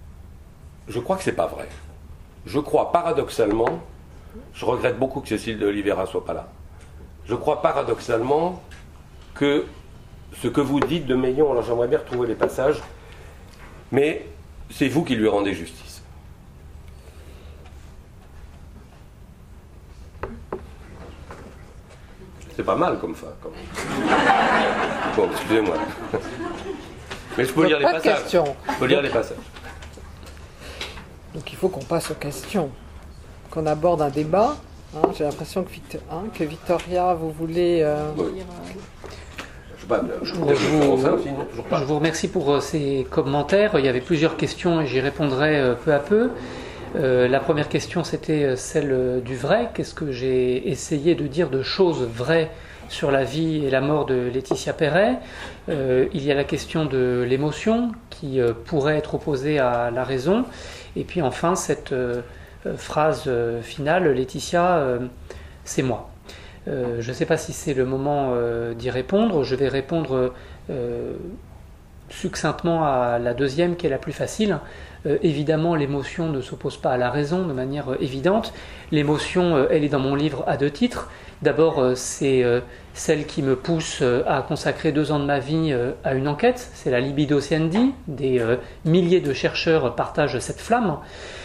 S4: je crois que c'est pas vrai. Je crois paradoxalement, je regrette beaucoup que Cécile de Oliveira soit pas là. Je crois paradoxalement que ce que vous dites de Meillon, alors j'aimerais bien retrouver les passages, mais c'est vous qui lui rendez justice. C'est pas mal comme fin. Comme... Bon, excusez-moi. Mais je peux
S1: Donc,
S4: lire les
S1: pas de
S4: passages.
S1: questions.
S4: Je peux lire les passages.
S1: Donc il faut qu'on passe aux questions, qu'on aborde un débat. Hein, j'ai l'impression que, Victor- hein, que Victoria, vous voulez... euh,
S4: Oui. Je sais pas,
S3: Je
S4: je
S3: vous,
S4: vous,
S3: je vous-
S4: toujours pas.
S3: je vous remercie pour euh, ces commentaires. Il y avait plusieurs questions et j'y répondrai euh, peu à peu. Euh, la première question, c'était euh, celle euh, du vrai. Qu'est-ce que j'ai essayé de dire de choses vraies sur la vie et la mort de Laetitia Perret? Euh, il y a la question de l'émotion qui euh, pourrait être opposée à la raison. Et puis enfin, cette euh, phrase euh, finale, Laetitia, euh, c'est moi. Euh, je ne sais pas si c'est le moment euh, d'y répondre. Je vais répondre euh, succinctement à la deuxième, qui est la plus facile. Euh, évidemment, l'émotion ne s'oppose pas à la raison de manière euh, évidente. L'émotion, euh, elle est dans mon livre à deux titres. D'abord, euh, c'est euh, celle qui me pousse euh, à consacrer deux ans de ma vie euh, à une enquête. C'est la libido ciendi. Des euh, milliers de chercheurs partagent cette flamme.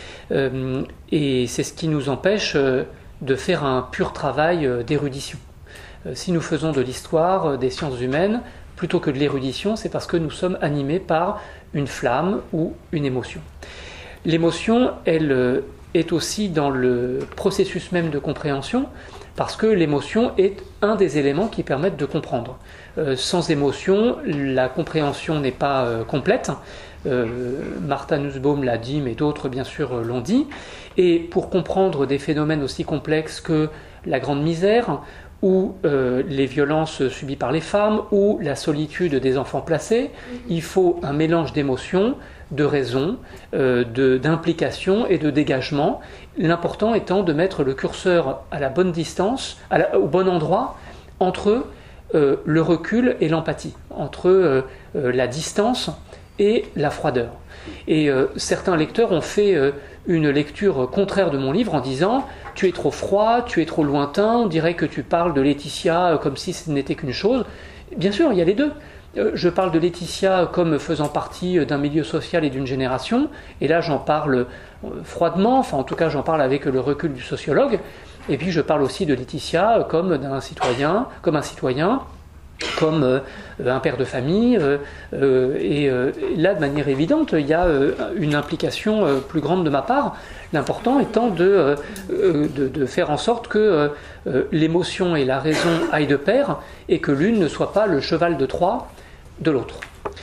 S3: Euh, et c'est ce qui nous empêche euh, de faire un pur travail euh, d'érudition. Euh, si nous faisons de l'histoire, euh, des sciences humaines, plutôt que de l'érudition, c'est parce que nous sommes animés par une flamme ou une émotion. L'émotion, elle euh, est aussi dans le processus même de compréhension, parce que l'émotion est un des éléments qui permettent de comprendre. Euh, sans émotion, la compréhension n'est pas euh, complète. Euh, Martha Nussbaum l'a dit, mais d'autres bien sûr l'ont dit. Et pour comprendre des phénomènes aussi complexes que la grande misère, ou euh, les violences subies par les femmes, ou la solitude des enfants placés, il faut un mélange d'émotions, de raison, euh, de, d'implication et de dégagement. L'important étant de mettre le curseur à la bonne distance, à la, au bon endroit, entre euh, le recul et l'empathie, entre euh, euh, la distance et la froideur. Et euh, certains lecteurs ont fait euh, une lecture contraire de mon livre en disant « tu es trop froid, tu es trop lointain, on dirait que tu parles de Laetitia euh, comme si ce n'était qu'une chose ». Bien sûr, il y a les deux. Euh, je parle de Laetitia comme faisant partie d'un milieu social et d'une génération, et là j'en parle euh, froidement, enfin en tout cas j'en parle avec le recul du sociologue, et puis je parle aussi de Laetitia comme d'un citoyen, comme un citoyen, comme euh, un père de famille, euh, euh, et euh, là de manière évidente il y a euh, une implication euh, plus grande de ma part, l'important étant de, euh, de, de faire en sorte que euh, l'émotion et la raison aillent de pair et que l'une ne soit pas le cheval de Troie de l'autre.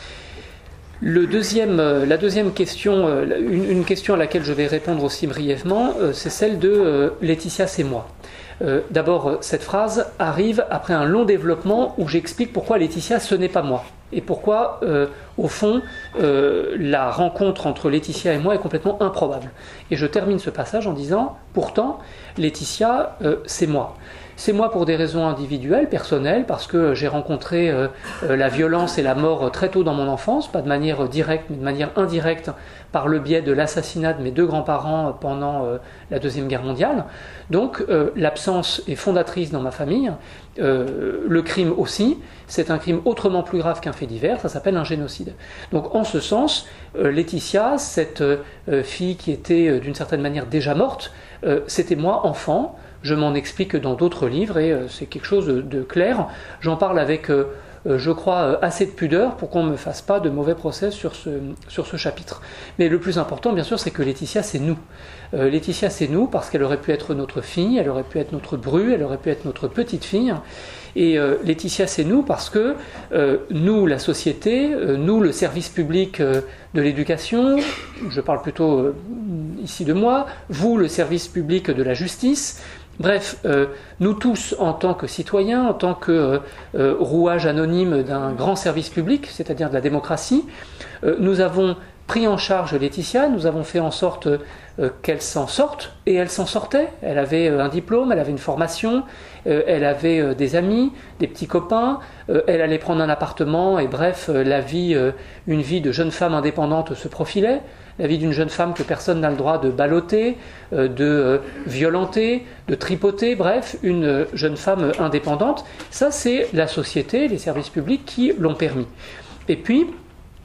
S3: Le deuxième, euh, la deuxième question, euh, une, une question à laquelle je vais répondre aussi brièvement, euh, c'est celle de euh, Laetitia c'est moi. Euh, d'abord, cette phrase arrive après un long développement où j'explique pourquoi Laetitia ce n'est pas moi et pourquoi, euh, au fond, euh, la rencontre entre Laetitia et moi est complètement improbable. Et je termine ce passage en disant « Pourtant, Laetitia, euh, c'est moi ». C'est moi pour des raisons individuelles, personnelles, parce que j'ai rencontré euh, euh, la violence et la mort très tôt dans mon enfance, pas de manière directe, mais de manière indirecte, par le biais de l'assassinat de mes deux grands-parents pendant euh, la Deuxième Guerre mondiale. Donc euh, l'absence est fondatrice dans ma famille, euh, le crime aussi, c'est un crime autrement plus grave qu'un fait divers, ça s'appelle un génocide. Donc en ce sens, euh, Laetitia, cette euh, fille qui était euh, d'une certaine manière déjà morte, euh, c'était moi, enfant. Je m'en explique dans d'autres livres et euh, c'est quelque chose de, de clair. J'en parle avec, euh, euh, je crois, euh, assez de pudeur pour qu'on ne me fasse pas de mauvais procès sur ce, sur ce chapitre. Mais le plus important, bien sûr, c'est que Laetitia, c'est nous. Euh, Laetitia, c'est nous parce qu'elle aurait pu être notre fille, elle aurait pu être notre bru, elle aurait pu être notre petite fille. Et euh, Laetitia, c'est nous parce que euh, nous, la société, euh, nous, le service public euh, de l'éducation, je parle plutôt euh, ici de moi, vous, le service public de la justice, bref, euh, nous tous, en tant que citoyens, en tant que euh, euh, rouage anonyme d'un grand service public, c'est-à-dire de la démocratie, euh, nous avons pris en charge Laetitia, nous avons fait en sorte euh, qu'elle s'en sorte, et elle s'en sortait. Elle avait euh, un diplôme, elle avait une formation, euh, elle avait euh, des amis, des petits copains, euh, elle allait prendre un appartement, et bref, euh, la vie, euh, une vie de jeune femme indépendante se profilait. La vie d'une jeune femme que personne n'a le droit de balloter, euh, de euh, violenter, de tripoter, bref, une euh, jeune femme indépendante. Ça, c'est la société, les services publics qui l'ont permis. Et puis,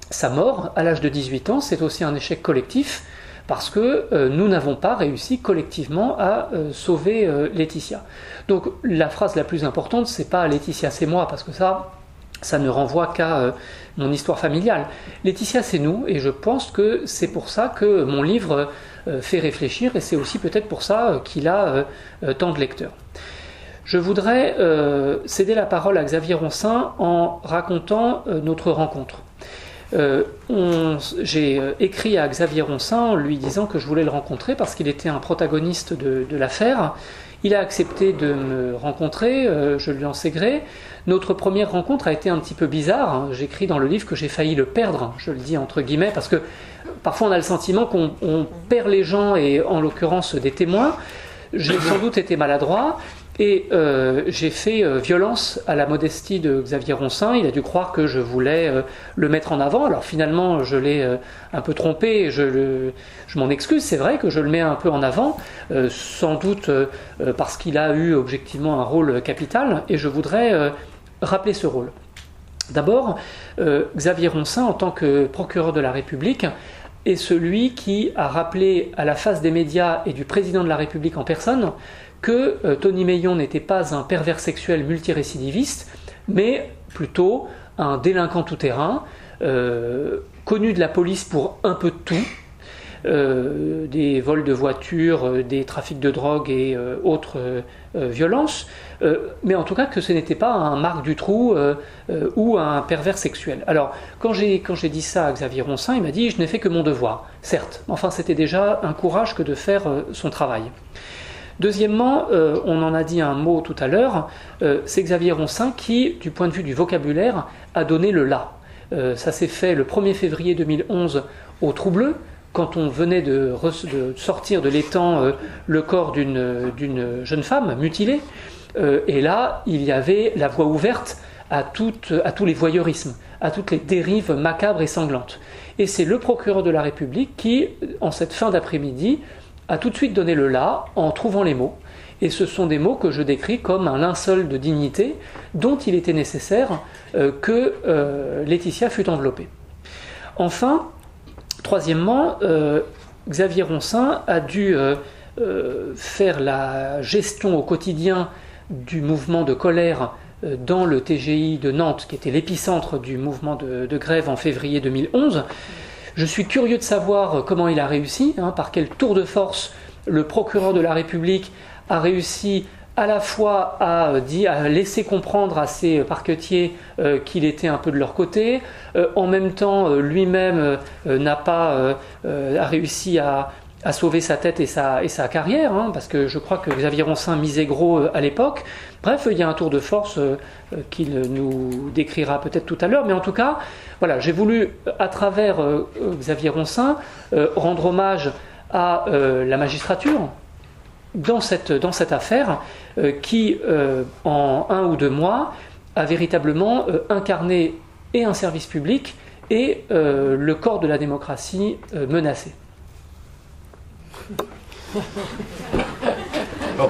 S3: sa mort à l'âge de dix-huit ans, c'est aussi un échec collectif, parce que euh, nous n'avons pas réussi collectivement à euh, sauver euh, Laetitia. Donc la phrase la plus importante, c'est pas Laetitia c'est moi, parce que ça, ça ne renvoie qu'à euh, mon histoire familiale. Laetitia c'est nous, et je pense que c'est pour ça que mon livre euh, fait réfléchir, et c'est aussi peut-être pour ça euh, qu'il a euh, euh, tant de lecteurs. Je voudrais euh, céder la parole à Xavier Ronsin en racontant euh, notre rencontre. Euh, on, j'ai écrit à Xavier Ronsin en lui disant que je voulais le rencontrer parce qu'il était un protagoniste de, de l'affaire. Il a accepté de me rencontrer, euh, je lui en sais gré. Notre première rencontre a été un petit peu bizarre. J'écris dans le livre que j'ai failli le perdre, je le dis entre guillemets, parce que parfois on a le sentiment qu'on on perd les gens, et en l'occurrence des témoins. J'ai sans doute été maladroit. Et euh, j'ai fait euh, violence à la modestie de Xavier Ronsin. Il a dû croire que je voulais euh, le mettre en avant. Alors finalement, je l'ai euh, un peu trompé. Je, le, je m'en excuse. C'est vrai que je le mets un peu en avant, euh, sans doute euh, parce qu'il a eu objectivement un rôle capital. Et je voudrais euh, rappeler ce rôle. D'abord, euh, Xavier Ronsin, en tant que procureur de la République, est celui qui a rappelé à la face des médias et du président de la République en personne que euh, Tony Meillon n'était pas un pervers sexuel multirécidiviste, mais plutôt un délinquant tout-terrain, euh, connu de la police pour un peu de tout, euh, des vols de voitures, euh, des trafics de drogue et euh, autres euh, euh, violences, euh, mais en tout cas que ce n'était pas un Marc Dutroux euh, euh, ou un pervers sexuel. Alors, quand j'ai, quand j'ai dit ça à Xavier Ronsin, il m'a dit « je n'ai fait que mon devoir », certes, enfin c'était déjà un courage que de faire euh, son travail. Deuxièmement, euh, on en a dit un mot tout à l'heure, euh, c'est Xavier Ronsin qui, du point de vue du vocabulaire, a donné le « là ». Euh, ça s'est fait le premier février deux mille onze au Trou-Bleu, quand on venait de, re- de sortir de l'étang euh, le corps d'une, d'une jeune femme mutilée. Euh, et là, il y avait la voie ouverte à, toutes, à tous les voyeurismes, à toutes les dérives macabres et sanglantes. Et c'est le procureur de la République qui, en cette fin d'après-midi, a tout de suite donné le là en trouvant les mots. Et ce sont des mots que je décris comme un linceul de dignité dont il était nécessaire euh, que euh, Laetitia fût enveloppée. Enfin, troisièmement, euh, Xavier Ronsin a dû euh, euh, faire la gestion au quotidien du mouvement de colère euh, dans le T G I de Nantes, qui était l'épicentre du mouvement de, de grève en février deux mille onze. Je suis curieux de savoir comment il a réussi, hein, par quel tour de force le procureur de la République a réussi à la fois à, dit, à laisser comprendre à ses parquetiers euh, qu'il était un peu de leur côté, euh, en même temps euh, lui-même euh, n'a pas euh, euh, a réussi à, à sauver sa tête et sa, et sa carrière, hein, parce que je crois que Xavier Ronsin misait gros euh, à l'époque. Bref, il y a un tour de force euh, qu'il nous décrira peut-être tout à l'heure, mais en tout cas, voilà, j'ai voulu, à travers euh, Xavier Ronsin, euh, rendre hommage à euh, la magistrature dans cette, dans cette affaire euh, qui, euh, en un ou deux mois, a véritablement euh, incarné et un service public et euh, le corps de la démocratie euh, menacé.
S5: Bon.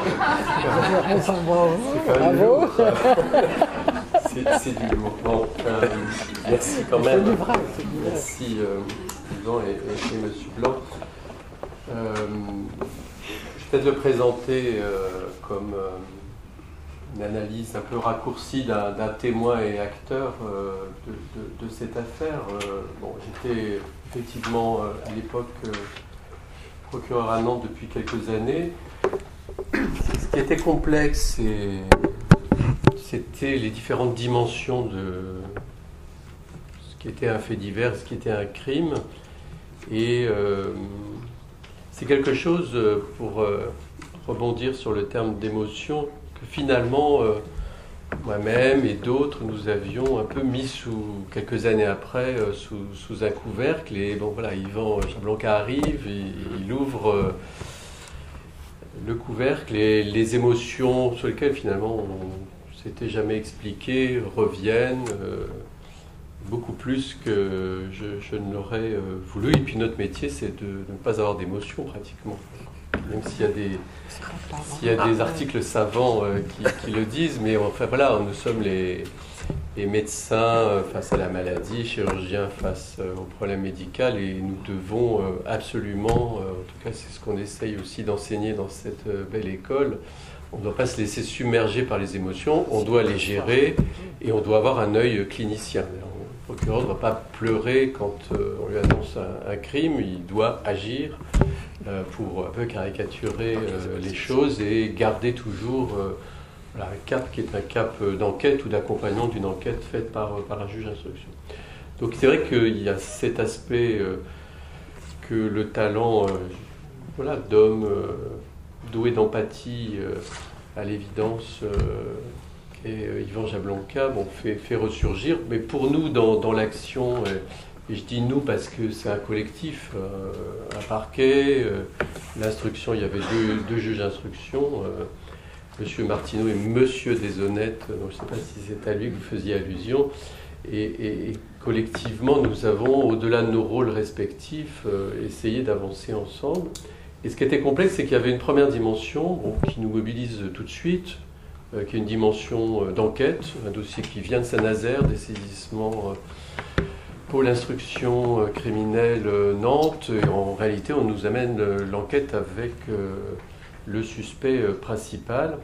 S5: Bravo. C'est, c'est du lourd. Bon, euh, merci quand même.
S1: C'est du vrai, c'est du vrai.
S5: Merci euh, Blanc et, et, et Monsieur Blanc. Euh, je vais peut-être le présenter euh, comme euh, une analyse un peu raccourcie d'un, d'un témoin et acteur euh, de, de, de cette affaire. Euh, bon, j'étais effectivement euh, à l'époque euh, procureur à Nantes depuis quelques années. Ce qui était complexe, c'était les différentes dimensions de ce qui était un fait divers, ce qui était un crime. Et euh, c'est quelque chose, pour euh, rebondir sur le terme d'émotion, que finalement, euh, moi-même et d'autres, nous avions un peu mis sous, quelques années après, euh, sous, sous un couvercle. Et bon voilà, Yvan Jablonka arrive, il, il ouvre euh, le couvercle et les émotions sur lesquelles finalement on ne s'était jamais expliqué reviennent euh, beaucoup plus que je, je ne l'aurais euh, voulu. Et puis notre métier, c'est de, de ne pas avoir d'émotions pratiquement. Même s'il y a des, s'il y a des articles savants euh, qui, qui le disent, mais enfin voilà, nous sommes les, et médecins face à la maladie, chirurgiens face au problème médical, et nous devons absolument, en tout cas c'est ce qu'on essaye aussi d'enseigner dans cette belle école, on ne doit pas se laisser submerger par les émotions, on doit les gérer et on doit avoir un œil clinicien. Le procureur ne doit pas pleurer quand on lui annonce un, un crime, il doit agir pour un peu caricaturer les choses et garder toujours voilà, un cap qui est un cap d'enquête ou d'accompagnement d'une enquête faite par, par un juge d'instruction. Donc c'est vrai qu'il y a cet aspect euh, que le talent euh, voilà, d'homme euh, doué d'empathie, euh, à l'évidence, euh, et euh, Yvan Jablonka bon, fait, fait ressurgir. Mais pour nous, dans, dans l'action, euh, et je dis nous parce que c'est un collectif, euh, un parquet, euh, l'instruction, il y avait deux, deux juges d'instruction, euh, Monsieur Martineau et Monsieur Deshonnêtes, donc je ne sais pas si c'est à lui que vous faisiez allusion, et, et, et collectivement, nous avons, au-delà de nos rôles respectifs, euh, essayé d'avancer ensemble. Et ce qui était complexe, c'est qu'il y avait une première dimension bon, qui nous mobilise tout de suite, euh, qui est une dimension euh, d'enquête, un dossier qui vient de Saint-Nazaire, des saisissements euh, pôle instruction euh, criminelle euh, Nantes, et en réalité, on nous amène euh, l'enquête avec... Euh, le suspect principal.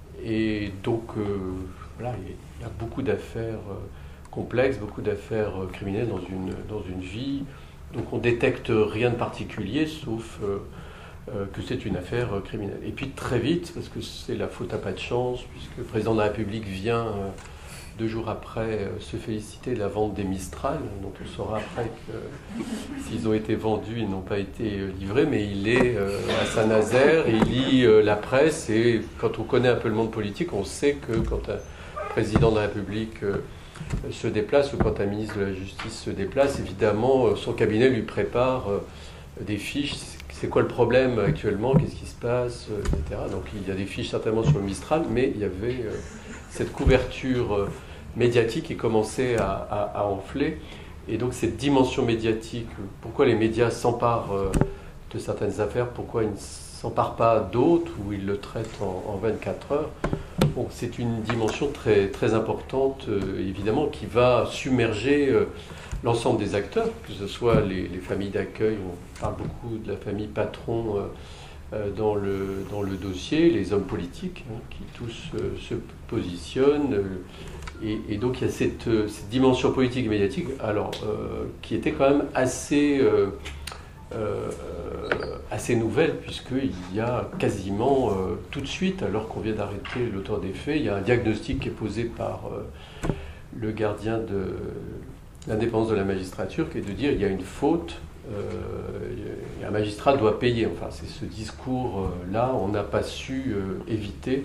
S5: Et donc, euh, voilà, il y a beaucoup d'affaires euh, complexes, beaucoup d'affaires euh, criminelles dans une, dans une vie. Donc, on détecte rien de particulier, sauf euh, euh, que c'est une affaire euh, criminelle. Et puis, très vite, parce que c'est la faute à pas de chance, puisque le président de la République vient... Euh, deux jours après, euh, se féliciter de la vente des Mistral, dont on saura après que s'ils ont été vendus, ils n'ont pas été euh, livrés, mais il est euh, à Saint-Nazaire, et il lit euh, la presse, et quand on connaît un peu le monde politique, on sait que quand un président de la République euh, se déplace, ou quand un ministre de la Justice se déplace, évidemment, euh, son cabinet lui prépare euh, des fiches. C'est quoi le problème actuellement? Qu'est-ce qui se passe, euh, et cetera. Donc il y a des fiches certainement sur le Mistral, mais il y avait euh, cette couverture... Euh, médiatique qui commençait à, à, à enfler. Et donc cette dimension médiatique, pourquoi les médias s'emparent euh, de certaines affaires, pourquoi ils ne s'emparent pas d'autres, ou ils le traitent en, en vingt-quatre heures, bon, c'est une dimension très, très importante, euh, évidemment, qui va submerger euh, l'ensemble des acteurs, que ce soit les, les familles d'accueil, on parle beaucoup de la famille Patron euh, euh, dans, le, dans le dossier, les hommes politiques, hein, qui tous euh, se positionnent, euh, Et, et donc il y a cette, cette dimension politique et médiatique, alors euh, qui était quand même assez, euh, euh, assez nouvelle, puisqu'il y a quasiment euh, tout de suite, alors qu'on vient d'arrêter l'auteur des faits, il y a un diagnostic qui est posé par euh, le gardien de l'indépendance de la magistrature, qui est de dire il y a une faute, euh, un magistrat doit payer. Enfin, c'est ce discours-là, on n'a pas su euh, éviter.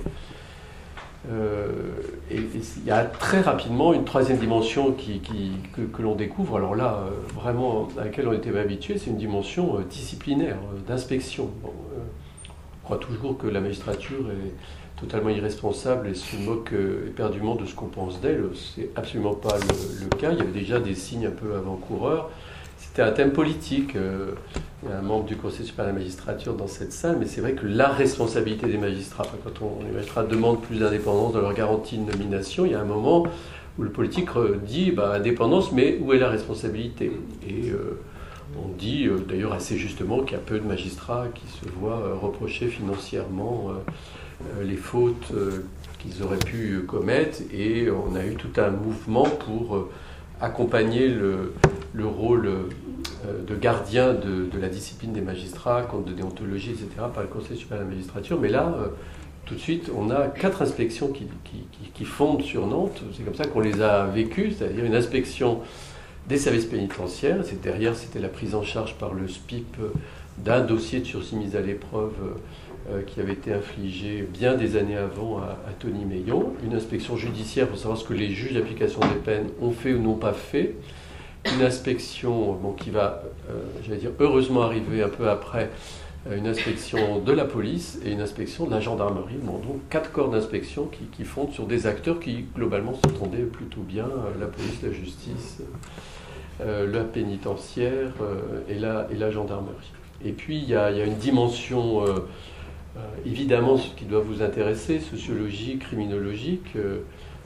S5: Euh, et il y a très rapidement une troisième dimension qui, qui, que, que l'on découvre, alors là, euh, vraiment, à laquelle on était habitué, c'est une dimension euh, disciplinaire, euh, d'inspection. Bon, euh, on croit toujours que la magistrature est totalement irresponsable et se moque euh, éperdument de ce qu'on pense d'elle. C'est absolument pas le, le cas. Il y avait déjà des signes un peu avant-coureurs. C'était un thème politique. Euh, il y a un membre du Conseil supérieur de la magistrature dans cette salle, mais c'est vrai que la responsabilité des magistrats, quand on, les magistrats demandent plus d'indépendance dans leur garantie de nomination, il y a un moment où le politique dit bah, indépendance, mais où est la responsabilité? Et euh, on dit euh, d'ailleurs assez justement qu'il y a peu de magistrats qui se voient euh, reprocher financièrement euh, euh, les fautes euh, qu'ils auraient pu commettre, et on a eu tout un mouvement pour euh, accompagner le, le rôle euh, de gardien de, de la discipline des magistrats, compte de déontologie, et cetera, par le Conseil supérieur de la magistrature. Mais là, euh, tout de suite, on a quatre inspections qui, qui, qui, qui fondent sur Nantes. C'est comme ça qu'on les a vécues, c'est-à-dire une inspection des services pénitentiaires. C'est, derrière, c'était la prise en charge par le S P I P d'un dossier de sursis mise à l'épreuve euh, qui avait été infligé bien des années avant à, à Tony Meillon. Une inspection judiciaire pour savoir ce que les juges d'application des peines ont fait ou n'ont pas fait. Une inspection bon, qui va, euh, j'allais dire, heureusement arriver un peu après, euh, une inspection de la police et une inspection de la gendarmerie. Bon, donc quatre corps d'inspection qui, qui fondent sur des acteurs qui, globalement, s'entendaient plutôt bien, euh, la police, la justice, euh, la pénitentiaire euh, et, la, et la gendarmerie. Et puis, il y a, il y a une dimension, euh, euh, évidemment, ce qui doit vous intéresser, sociologique, criminologique, euh,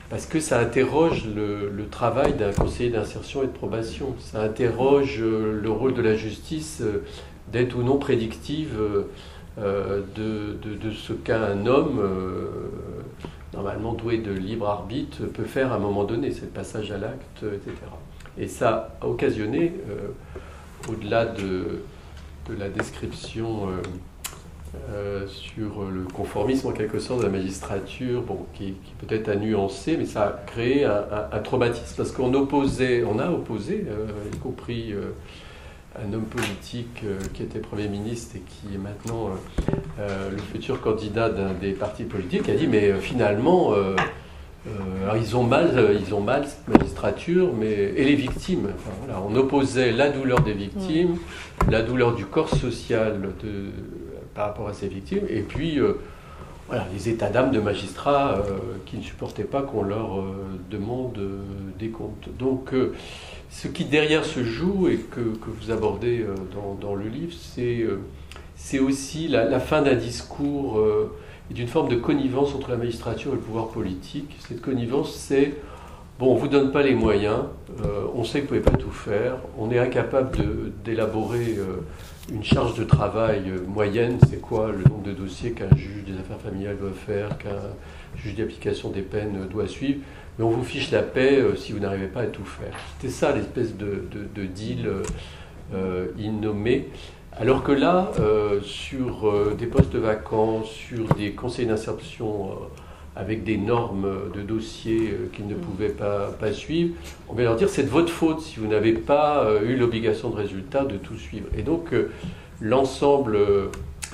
S5: parce que ça interroge le, le travail d'un conseiller d'insertion et de probation. Ça interroge euh, le rôle de la justice euh, d'être ou non prédictive euh, de, de, de ce qu'un homme, euh, normalement doué de libre arbitre, peut faire à un moment donné. C'est le passage à l'acte, et cetera. Et ça a occasionné, euh, au-delà de, de la description euh, euh, sur le conformisme en quelque sorte de la magistrature, bon, qui, qui peut-être a nuancé, mais ça a créé un, un, un traumatisme, parce qu'on opposait, on a opposé, euh, y compris euh, un homme politique euh, qui était Premier ministre et qui est maintenant euh, euh, le futur candidat d'un des partis politiques, qui a dit, mais euh, finalement... Euh, Euh, alors ils ont mal, ils ont mal cette magistrature, mais et les victimes. Enfin, voilà, on opposait la douleur des victimes, mmh. la douleur du corps social de, par rapport à ces victimes, et puis euh, voilà, les états d'âme de magistrats euh, qui ne supportaient pas qu'on leur euh, demande euh, des comptes. Donc, euh, ce qui derrière se joue et que, que vous abordez euh, dans, dans le livre, c'est euh, c'est aussi la, la fin d'un discours. Euh, et d'une forme de connivence entre la magistrature et le pouvoir politique. Cette connivence, c'est, bon, on ne vous donne pas les moyens, euh, on sait que vous ne pouvez pas tout faire, on est incapable de, d'élaborer euh, une charge de travail euh, moyenne, c'est quoi le nombre de dossiers qu'un juge des affaires familiales doit faire, qu'un juge d'application des peines doit suivre, mais on vous fiche la paix euh, si vous n'arrivez pas à tout faire. C'était ça l'espèce de, de, de deal euh, euh, innommé. Alors que là, euh, sur euh, des postes vacants, sur des conseils d'insertion euh, avec des normes de dossiers euh, qu'ils ne pouvaient pas, pas suivre, on va leur dire c'est de votre faute si vous n'avez pas euh, eu l'obligation de résultat de tout suivre. Et donc euh, l'ensemble, euh,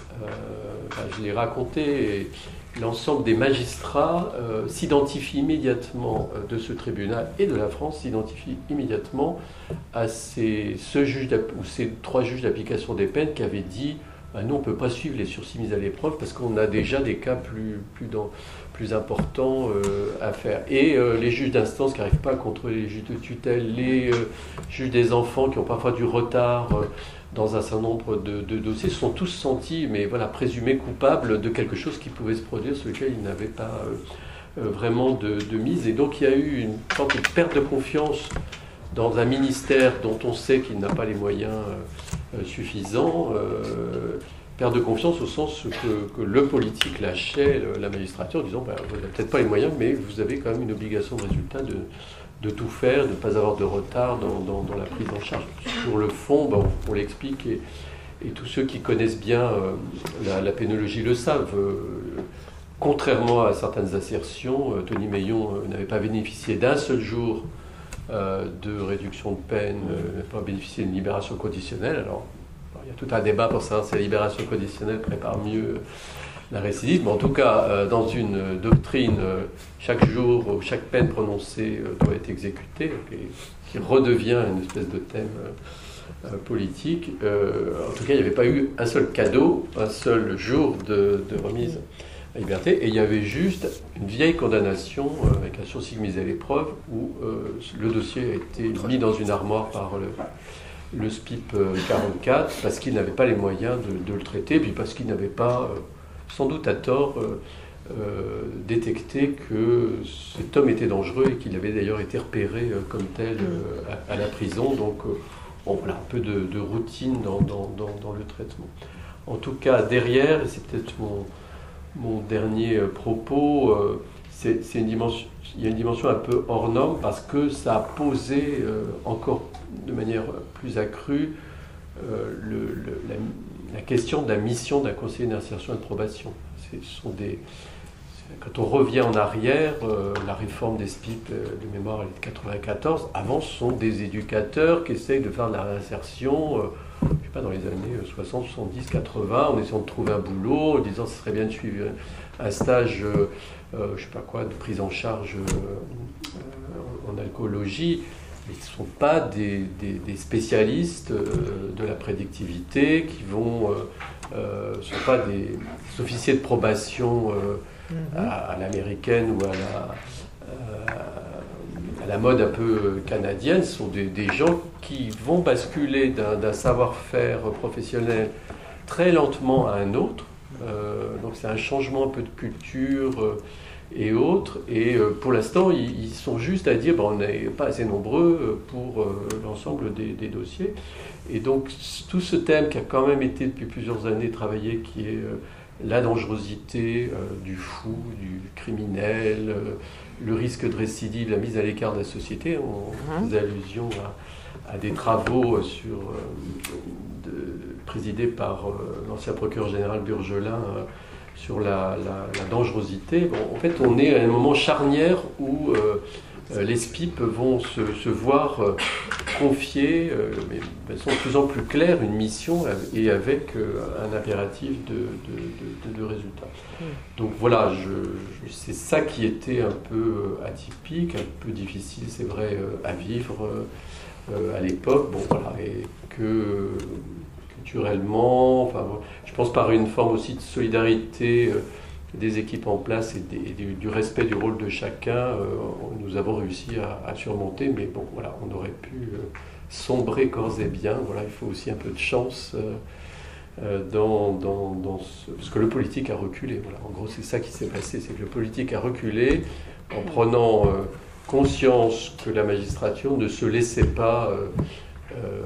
S5: enfin, je l'ai raconté, et l'ensemble des magistrats euh, s'identifient immédiatement euh, de ce tribunal et de la France s'identifient immédiatement à ces, ce juge ou ces trois juges d'application des peines qui avaient dit bah, nous on ne peut pas suivre les sursis mis à l'épreuve parce qu'on a déjà des cas plus, plus, dans, plus importants euh, à faire. Et euh, les juges d'instance qui n'arrivent pas à contrôler les juges de tutelle, les euh, juges des enfants qui ont parfois du retard euh, dans un certain nombre de, de dossiers, se sont tous sentis, mais voilà, présumés coupables de quelque chose qui pouvait se produire sur lequel ils n'avaient pas euh, euh, vraiment de, de mise. Et donc il y a eu une sorte de perte de confiance dans un ministère dont on sait qu'il n'a pas les moyens euh, suffisants, euh, perte de confiance au sens que, que le politique lâchait la magistrature en disant ben, vous n'avez peut-être pas les moyens, mais vous avez quand même une obligation de résultat de de tout faire, de ne pas avoir de retard dans, dans, dans la prise en charge. Sur le fond, ben, on, on l'explique, et, et tous ceux qui connaissent bien euh, la, la pénologie le savent. Euh, contrairement à certaines assertions, euh, Tony Meillon euh, n'avait pas bénéficié d'un seul jour euh, de réduction de peine, euh, n'a pas bénéficié d'une libération conditionnelle. Alors, il y a tout un débat pour savoir si la libération conditionnelle prépare mieux la récidive, mais en tout cas, euh, dans une doctrine, euh, chaque jour, ou chaque peine prononcée euh, doit être exécutée, et, qui redevient une espèce de thème euh, euh, politique. Euh, en tout cas, il n'y avait pas eu un seul cadeau, un seul jour de, de remise à liberté, et il y avait juste une vieille condamnation euh, avec un sursis mis à l'épreuve, où euh, le dossier a été mis dans une armoire par le, le S P I P quarante-quatre, parce qu'il n'avait pas les moyens de, de le traiter, puis parce qu'il n'avait pas... Euh, sans doute à tort, euh, euh, détecté que cet homme était dangereux et qu'il avait d'ailleurs été repéré euh, comme tel euh, à, à la prison. Donc, euh, bon, voilà, un peu de, de routine dans, dans, dans, dans le traitement. En tout cas, derrière, et c'est peut-être mon, mon dernier euh, propos, euh, c'est, c'est une dimension, il y a une dimension un peu hors norme parce que ça a posé euh, encore de manière plus accrue euh, le, le, la la question de la mission d'un conseiller d'insertion et de probation. Ce sont des, quand on revient en arrière, euh, la réforme des S P I P euh, de mémoire elle est de quatre-vingt-quatorze. Avant, ce sont des éducateurs qui essayent de faire de la réinsertion, euh, je sais pas, dans les années soixante, soixante-dix, quatre-vingts, en essayant de trouver un boulot, en disant que ce serait bien de suivre un stage, euh, euh, je sais pas quoi, de prise en charge euh, en alcoolologie. Mais ce ne sont pas des, des, des spécialistes euh, de la prédictivité qui vont... Euh, euh, ce ne sont pas des, des officiers de probation euh, mm-hmm. à, à l'américaine ou à la, euh, à la mode un peu canadienne. Ce sont des, des gens qui vont basculer d'un, d'un savoir-faire professionnel très lentement à un autre. Euh, donc c'est un changement un peu de culture... Euh, et autres. Et euh, pour l'instant, ils, ils sont juste à dire ben, on n'est pas assez nombreux pour euh, l'ensemble des, des dossiers. Et donc, tout ce thème qui a quand même été depuis plusieurs années travaillé, qui est euh, la dangerosité euh, du fou, du criminel, euh, le risque de récidive, la mise à l'écart de la société, on faisait allusion à, à des travaux sur, euh, de, présidés par euh, l'ancien procureur général Burgelin euh, sur la, la, la dangerosité. Bon, en fait, on est à un moment charnière où euh, les S P I P vont se, se voir euh, confier, euh, mais de façon de plus en plus claire, une mission et avec euh, un impératif de, de, de, de résultats. Donc voilà, je, je, c'est ça qui était un peu atypique, un peu difficile, c'est vrai, euh, à vivre euh, à l'époque. Bon voilà, et que euh, culturellement, enfin, je pense par une forme aussi de solidarité euh, des équipes en place et, des, et du, du respect du rôle de chacun, euh, nous avons réussi à, à surmonter, mais bon, voilà, on aurait pu euh, sombrer corps et biens. Voilà, il faut aussi un peu de chance euh, euh, dans, dans, dans ce... Parce que le politique a reculé, voilà. En gros, c'est ça qui s'est passé, c'est que le politique a reculé en prenant euh, conscience que la magistrature ne se laissait pas euh, euh,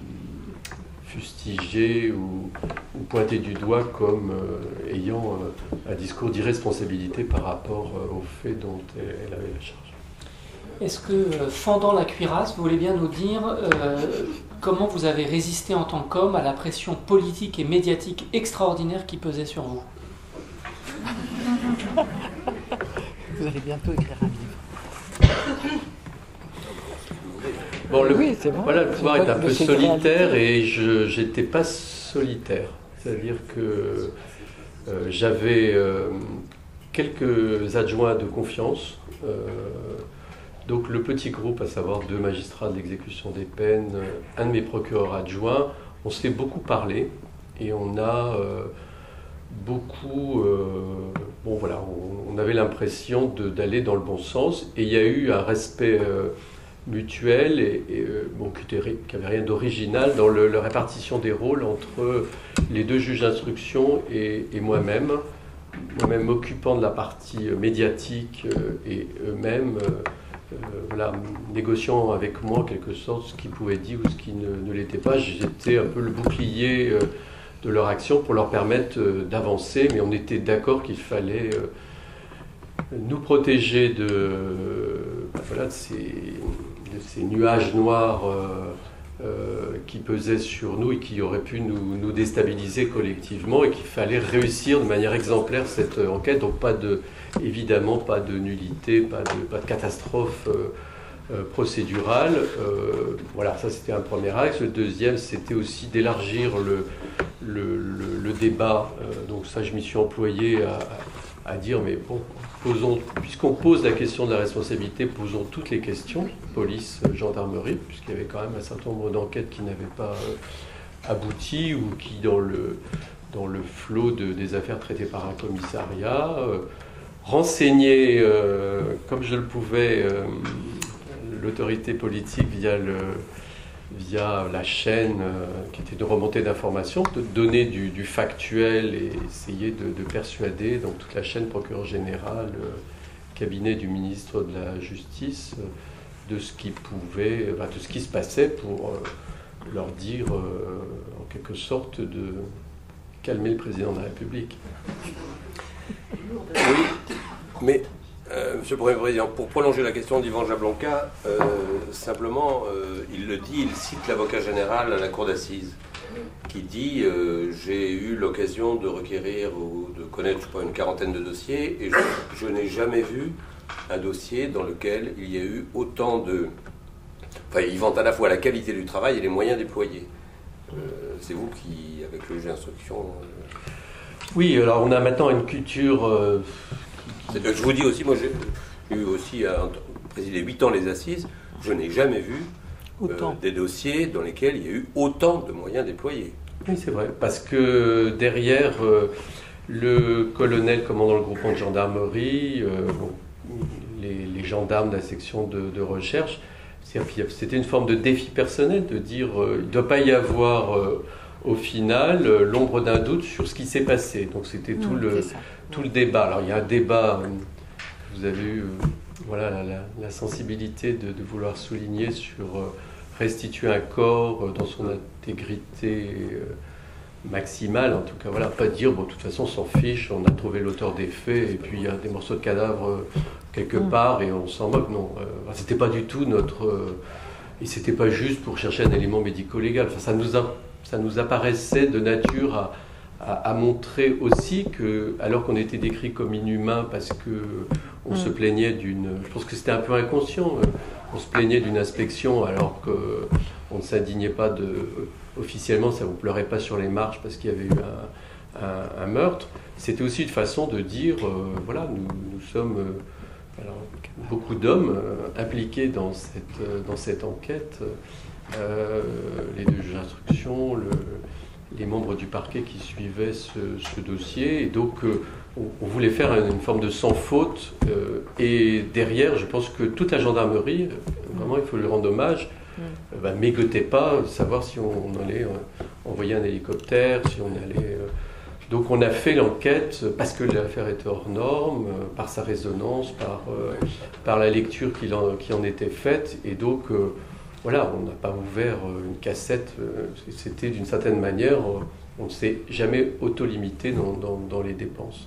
S5: fustiger ou, ou pointer du doigt comme euh, ayant euh, un discours d'irresponsabilité par rapport euh, aux faits dont elle, elle avait la charge.
S3: Est-ce que, euh, fendant la cuirasse, vous voulez bien nous dire euh, comment vous avez résisté en tant qu'homme à la pression politique et médiatique extraordinaire qui pesait sur vous?
S1: Vous allez bientôt écrire un livre.
S5: Bon, le,
S1: oui, c'est bon.
S5: Voilà, le pouvoir est un peu
S1: c'est
S5: solitaire et je n'étais pas solitaire. C'est-à-dire que euh, j'avais euh, quelques adjoints de confiance. Euh, donc le petit groupe, à savoir deux magistrats de l'exécution des peines, un de mes procureurs adjoints, on s'est beaucoup parlé et on a euh, beaucoup... Euh, bon voilà, on, on avait l'impression de, d'aller dans le bon sens et il y a eu un respect... Euh, mutuelle et, et euh, bon, qui n'avait rien d'original dans le, la répartition des rôles entre les deux juges d'instruction et, et moi-même, moi-même m'occupant de la partie médiatique euh, et eux-mêmes euh, euh, voilà, négociant avec moi en quelque sorte ce qui pouvait dire ou ce qui ne, ne l'était pas. J'étais un peu le bouclier euh, de leur action pour leur permettre euh, d'avancer, mais on était d'accord qu'il fallait euh, nous protéger de, ben voilà, de ces... de ces nuages noirs euh, euh, qui pesaient sur nous et qui auraient pu nous, nous déstabiliser collectivement et qu'il fallait réussir de manière exemplaire cette enquête. Donc pas de, évidemment pas de nullité, pas de, pas de catastrophe euh, euh, procédurale. Euh, voilà, ça c'était un premier axe. Le deuxième, c'était aussi d'élargir le, le, le, le débat. Euh, donc ça, je m'y suis employé à, à dire, mais bon... Posons, puisqu'on pose la question de la responsabilité, posons toutes les questions, police, gendarmerie, puisqu'il y avait quand même un certain nombre d'enquêtes qui n'avaient pas euh, abouti ou qui, dans le, dans le flot de, des affaires traitées par un commissariat, euh, renseigner, euh, comme je le pouvais, euh, l'autorité politique via, le, via la chaîne euh, qui était de remontée d'informations, de donner du, du factuel et essayer de, de persuader donc toute la chaîne procureur général, euh, cabinet du ministre de la Justice, euh, de ce qui pouvait, enfin, de ce qui se passait pour euh, leur dire euh, en quelque sorte de calmer le président de la République.
S2: Oui, mais Euh, Monsieur le Premier Président, pour prolonger la question d'Yvan Jablonka, euh, simplement, euh, il le dit, il cite l'avocat général à la cour d'assises, qui dit euh, « J'ai eu l'occasion de requérir ou de connaître, je crois, une quarantaine de dossiers, et je, je n'ai jamais vu un dossier dans lequel il y a eu autant de... » Enfin, il vante à la fois la qualité du travail et les moyens déployés. Euh, c'est vous qui, avec le juge d'instruction... Euh...
S5: Oui, alors on a maintenant une culture... Euh...
S2: Je vous dis aussi, moi j'ai eu aussi à présider huit ans les assises, je n'ai jamais vu euh, des dossiers dans lesquels il y a eu autant de moyens déployés.
S5: Oui, c'est vrai, parce que derrière euh, le colonel commandant le groupement de gendarmerie, euh, bon, les, les gendarmes de la section de, de recherche, c'était une forme de défi personnel de dire euh, il ne doit pas y avoir... Euh, au final, euh, l'ombre d'un doute sur ce qui s'est passé. Donc c'était tout, mmh, le, tout le débat. Alors il y a un débat vous avez eu euh, voilà, la, la, la sensibilité de, de vouloir souligner sur euh, restituer un corps euh, dans son intégrité euh, maximale, en tout cas, voilà, pas dire, bon, de toute façon, on s'en fiche, on a trouvé l'auteur des faits, et puis il y a des morceaux de cadavres euh, quelque mmh. part, et on s'en moque, non. Euh, c'était pas du tout notre... Euh, et c'était pas juste pour chercher un élément médico-légal, enfin, ça nous a, ça nous apparaissait de nature à, à, à montrer aussi que, alors qu'on était décrit comme inhumain parce que on mmh. se plaignait d'une... Je pense que c'était un peu inconscient, euh, on se plaignait d'une inspection alors qu'on ne s'indignait pas de... Officiellement, ça ne vous pleurait pas sur les marches parce qu'il y avait eu un, un, un meurtre. C'était aussi une façon de dire, euh, voilà, nous, nous sommes euh, alors, beaucoup d'hommes euh, impliqués dans cette, euh, dans cette enquête. Euh, les deux juges d'instruction, le, les membres du parquet qui suivaient ce, ce dossier. Et donc, euh, on, on voulait faire une forme de sans faute. Euh, et derrière, je pense que toute la gendarmerie, vraiment, il faut lui rendre hommage, Euh, bah, m'égotait pas de savoir si on, on allait euh, envoyer un hélicoptère, si on allait... Euh... Donc on a fait l'enquête parce que l'affaire était hors norme, euh, par sa résonance, par, euh, par la lecture qui en, qui en était faite. Et donc, euh, voilà, on n'a pas ouvert euh, une cassette. Euh, c'était d'une certaine manière, euh, on ne s'est jamais auto-limité dans, dans, dans les dépenses.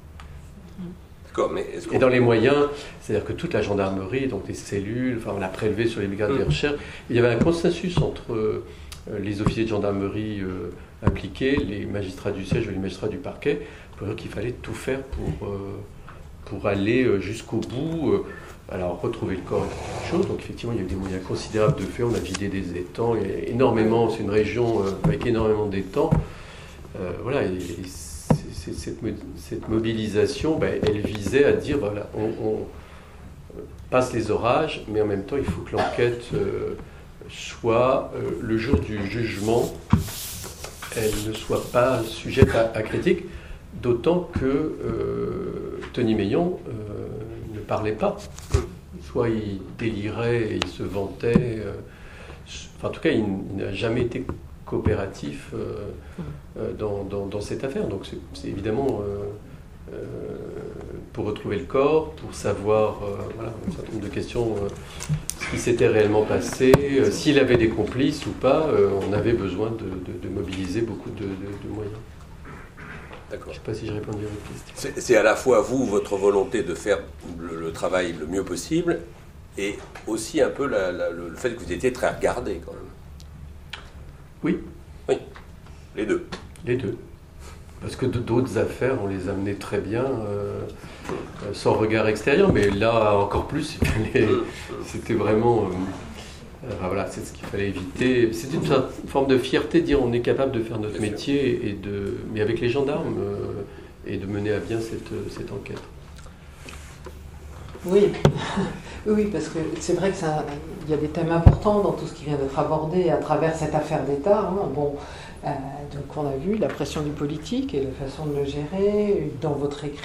S2: Mais
S5: et dans les moyens, c'est-à-dire que toute la gendarmerie, donc des cellules, enfin on a prélevé sur les brigades de recherche, il y avait un consensus entre euh, les officiers de gendarmerie euh, impliqués, les magistrats du siège et les magistrats du parquet, pour dire qu'il fallait tout faire pour, euh, pour aller euh, jusqu'au bout. Euh, alors retrouver le corps est quelque chose, donc effectivement il y a eu des moyens considérables de faire, on a vidé des étangs, il y a énormément, c'est une région euh, avec énormément d'étangs. Euh, voilà, et, et Cette, cette mobilisation, ben, elle visait à dire, voilà, on, on passe les orages, mais en même temps, il faut que l'enquête euh, soit, euh, le jour du jugement, elle ne soit pas sujette à, à critique, d'autant que euh, Tony Meillon euh, ne parlait pas. Soit il délirait et il se vantait, euh, enfin, en tout cas, il, il n'a jamais été coopératif euh, euh, dans, dans, dans cette affaire. Donc c'est, c'est évidemment euh, euh, pour retrouver le corps, pour savoir euh, voilà, un certain nombre de questions, euh, ce qui s'était réellement passé, euh, s'il avait des complices ou pas, euh, on avait besoin de, de, de mobiliser beaucoup de, de, de moyens.
S2: D'accord.
S5: Je ne sais pas si j'ai répondu à votre question.
S2: C'est, c'est à la fois vous, votre volonté de faire le, le travail le mieux possible, et aussi un peu la, la, le, le fait que vous étiez très regardé quand même.
S5: Oui.
S2: Oui, les deux.
S5: Les deux. Parce que d'autres affaires, on les amenait très bien, euh, sans regard extérieur, mais là, encore plus, il fallait, c'était vraiment... Euh, euh, voilà, c'est ce qu'il fallait éviter. C'était une forme de fierté de dire on est capable de faire notre bien métier, et de, mais avec les gendarmes, euh, et de mener à bien cette, cette enquête.
S1: Oui. Oui, parce que c'est vrai qu'il y a des thèmes importants dans tout ce qui vient d'être abordé à travers cette affaire d'État. Hein. Bon, euh, donc on a vu la pression du politique et la façon de le gérer dans votre écrit.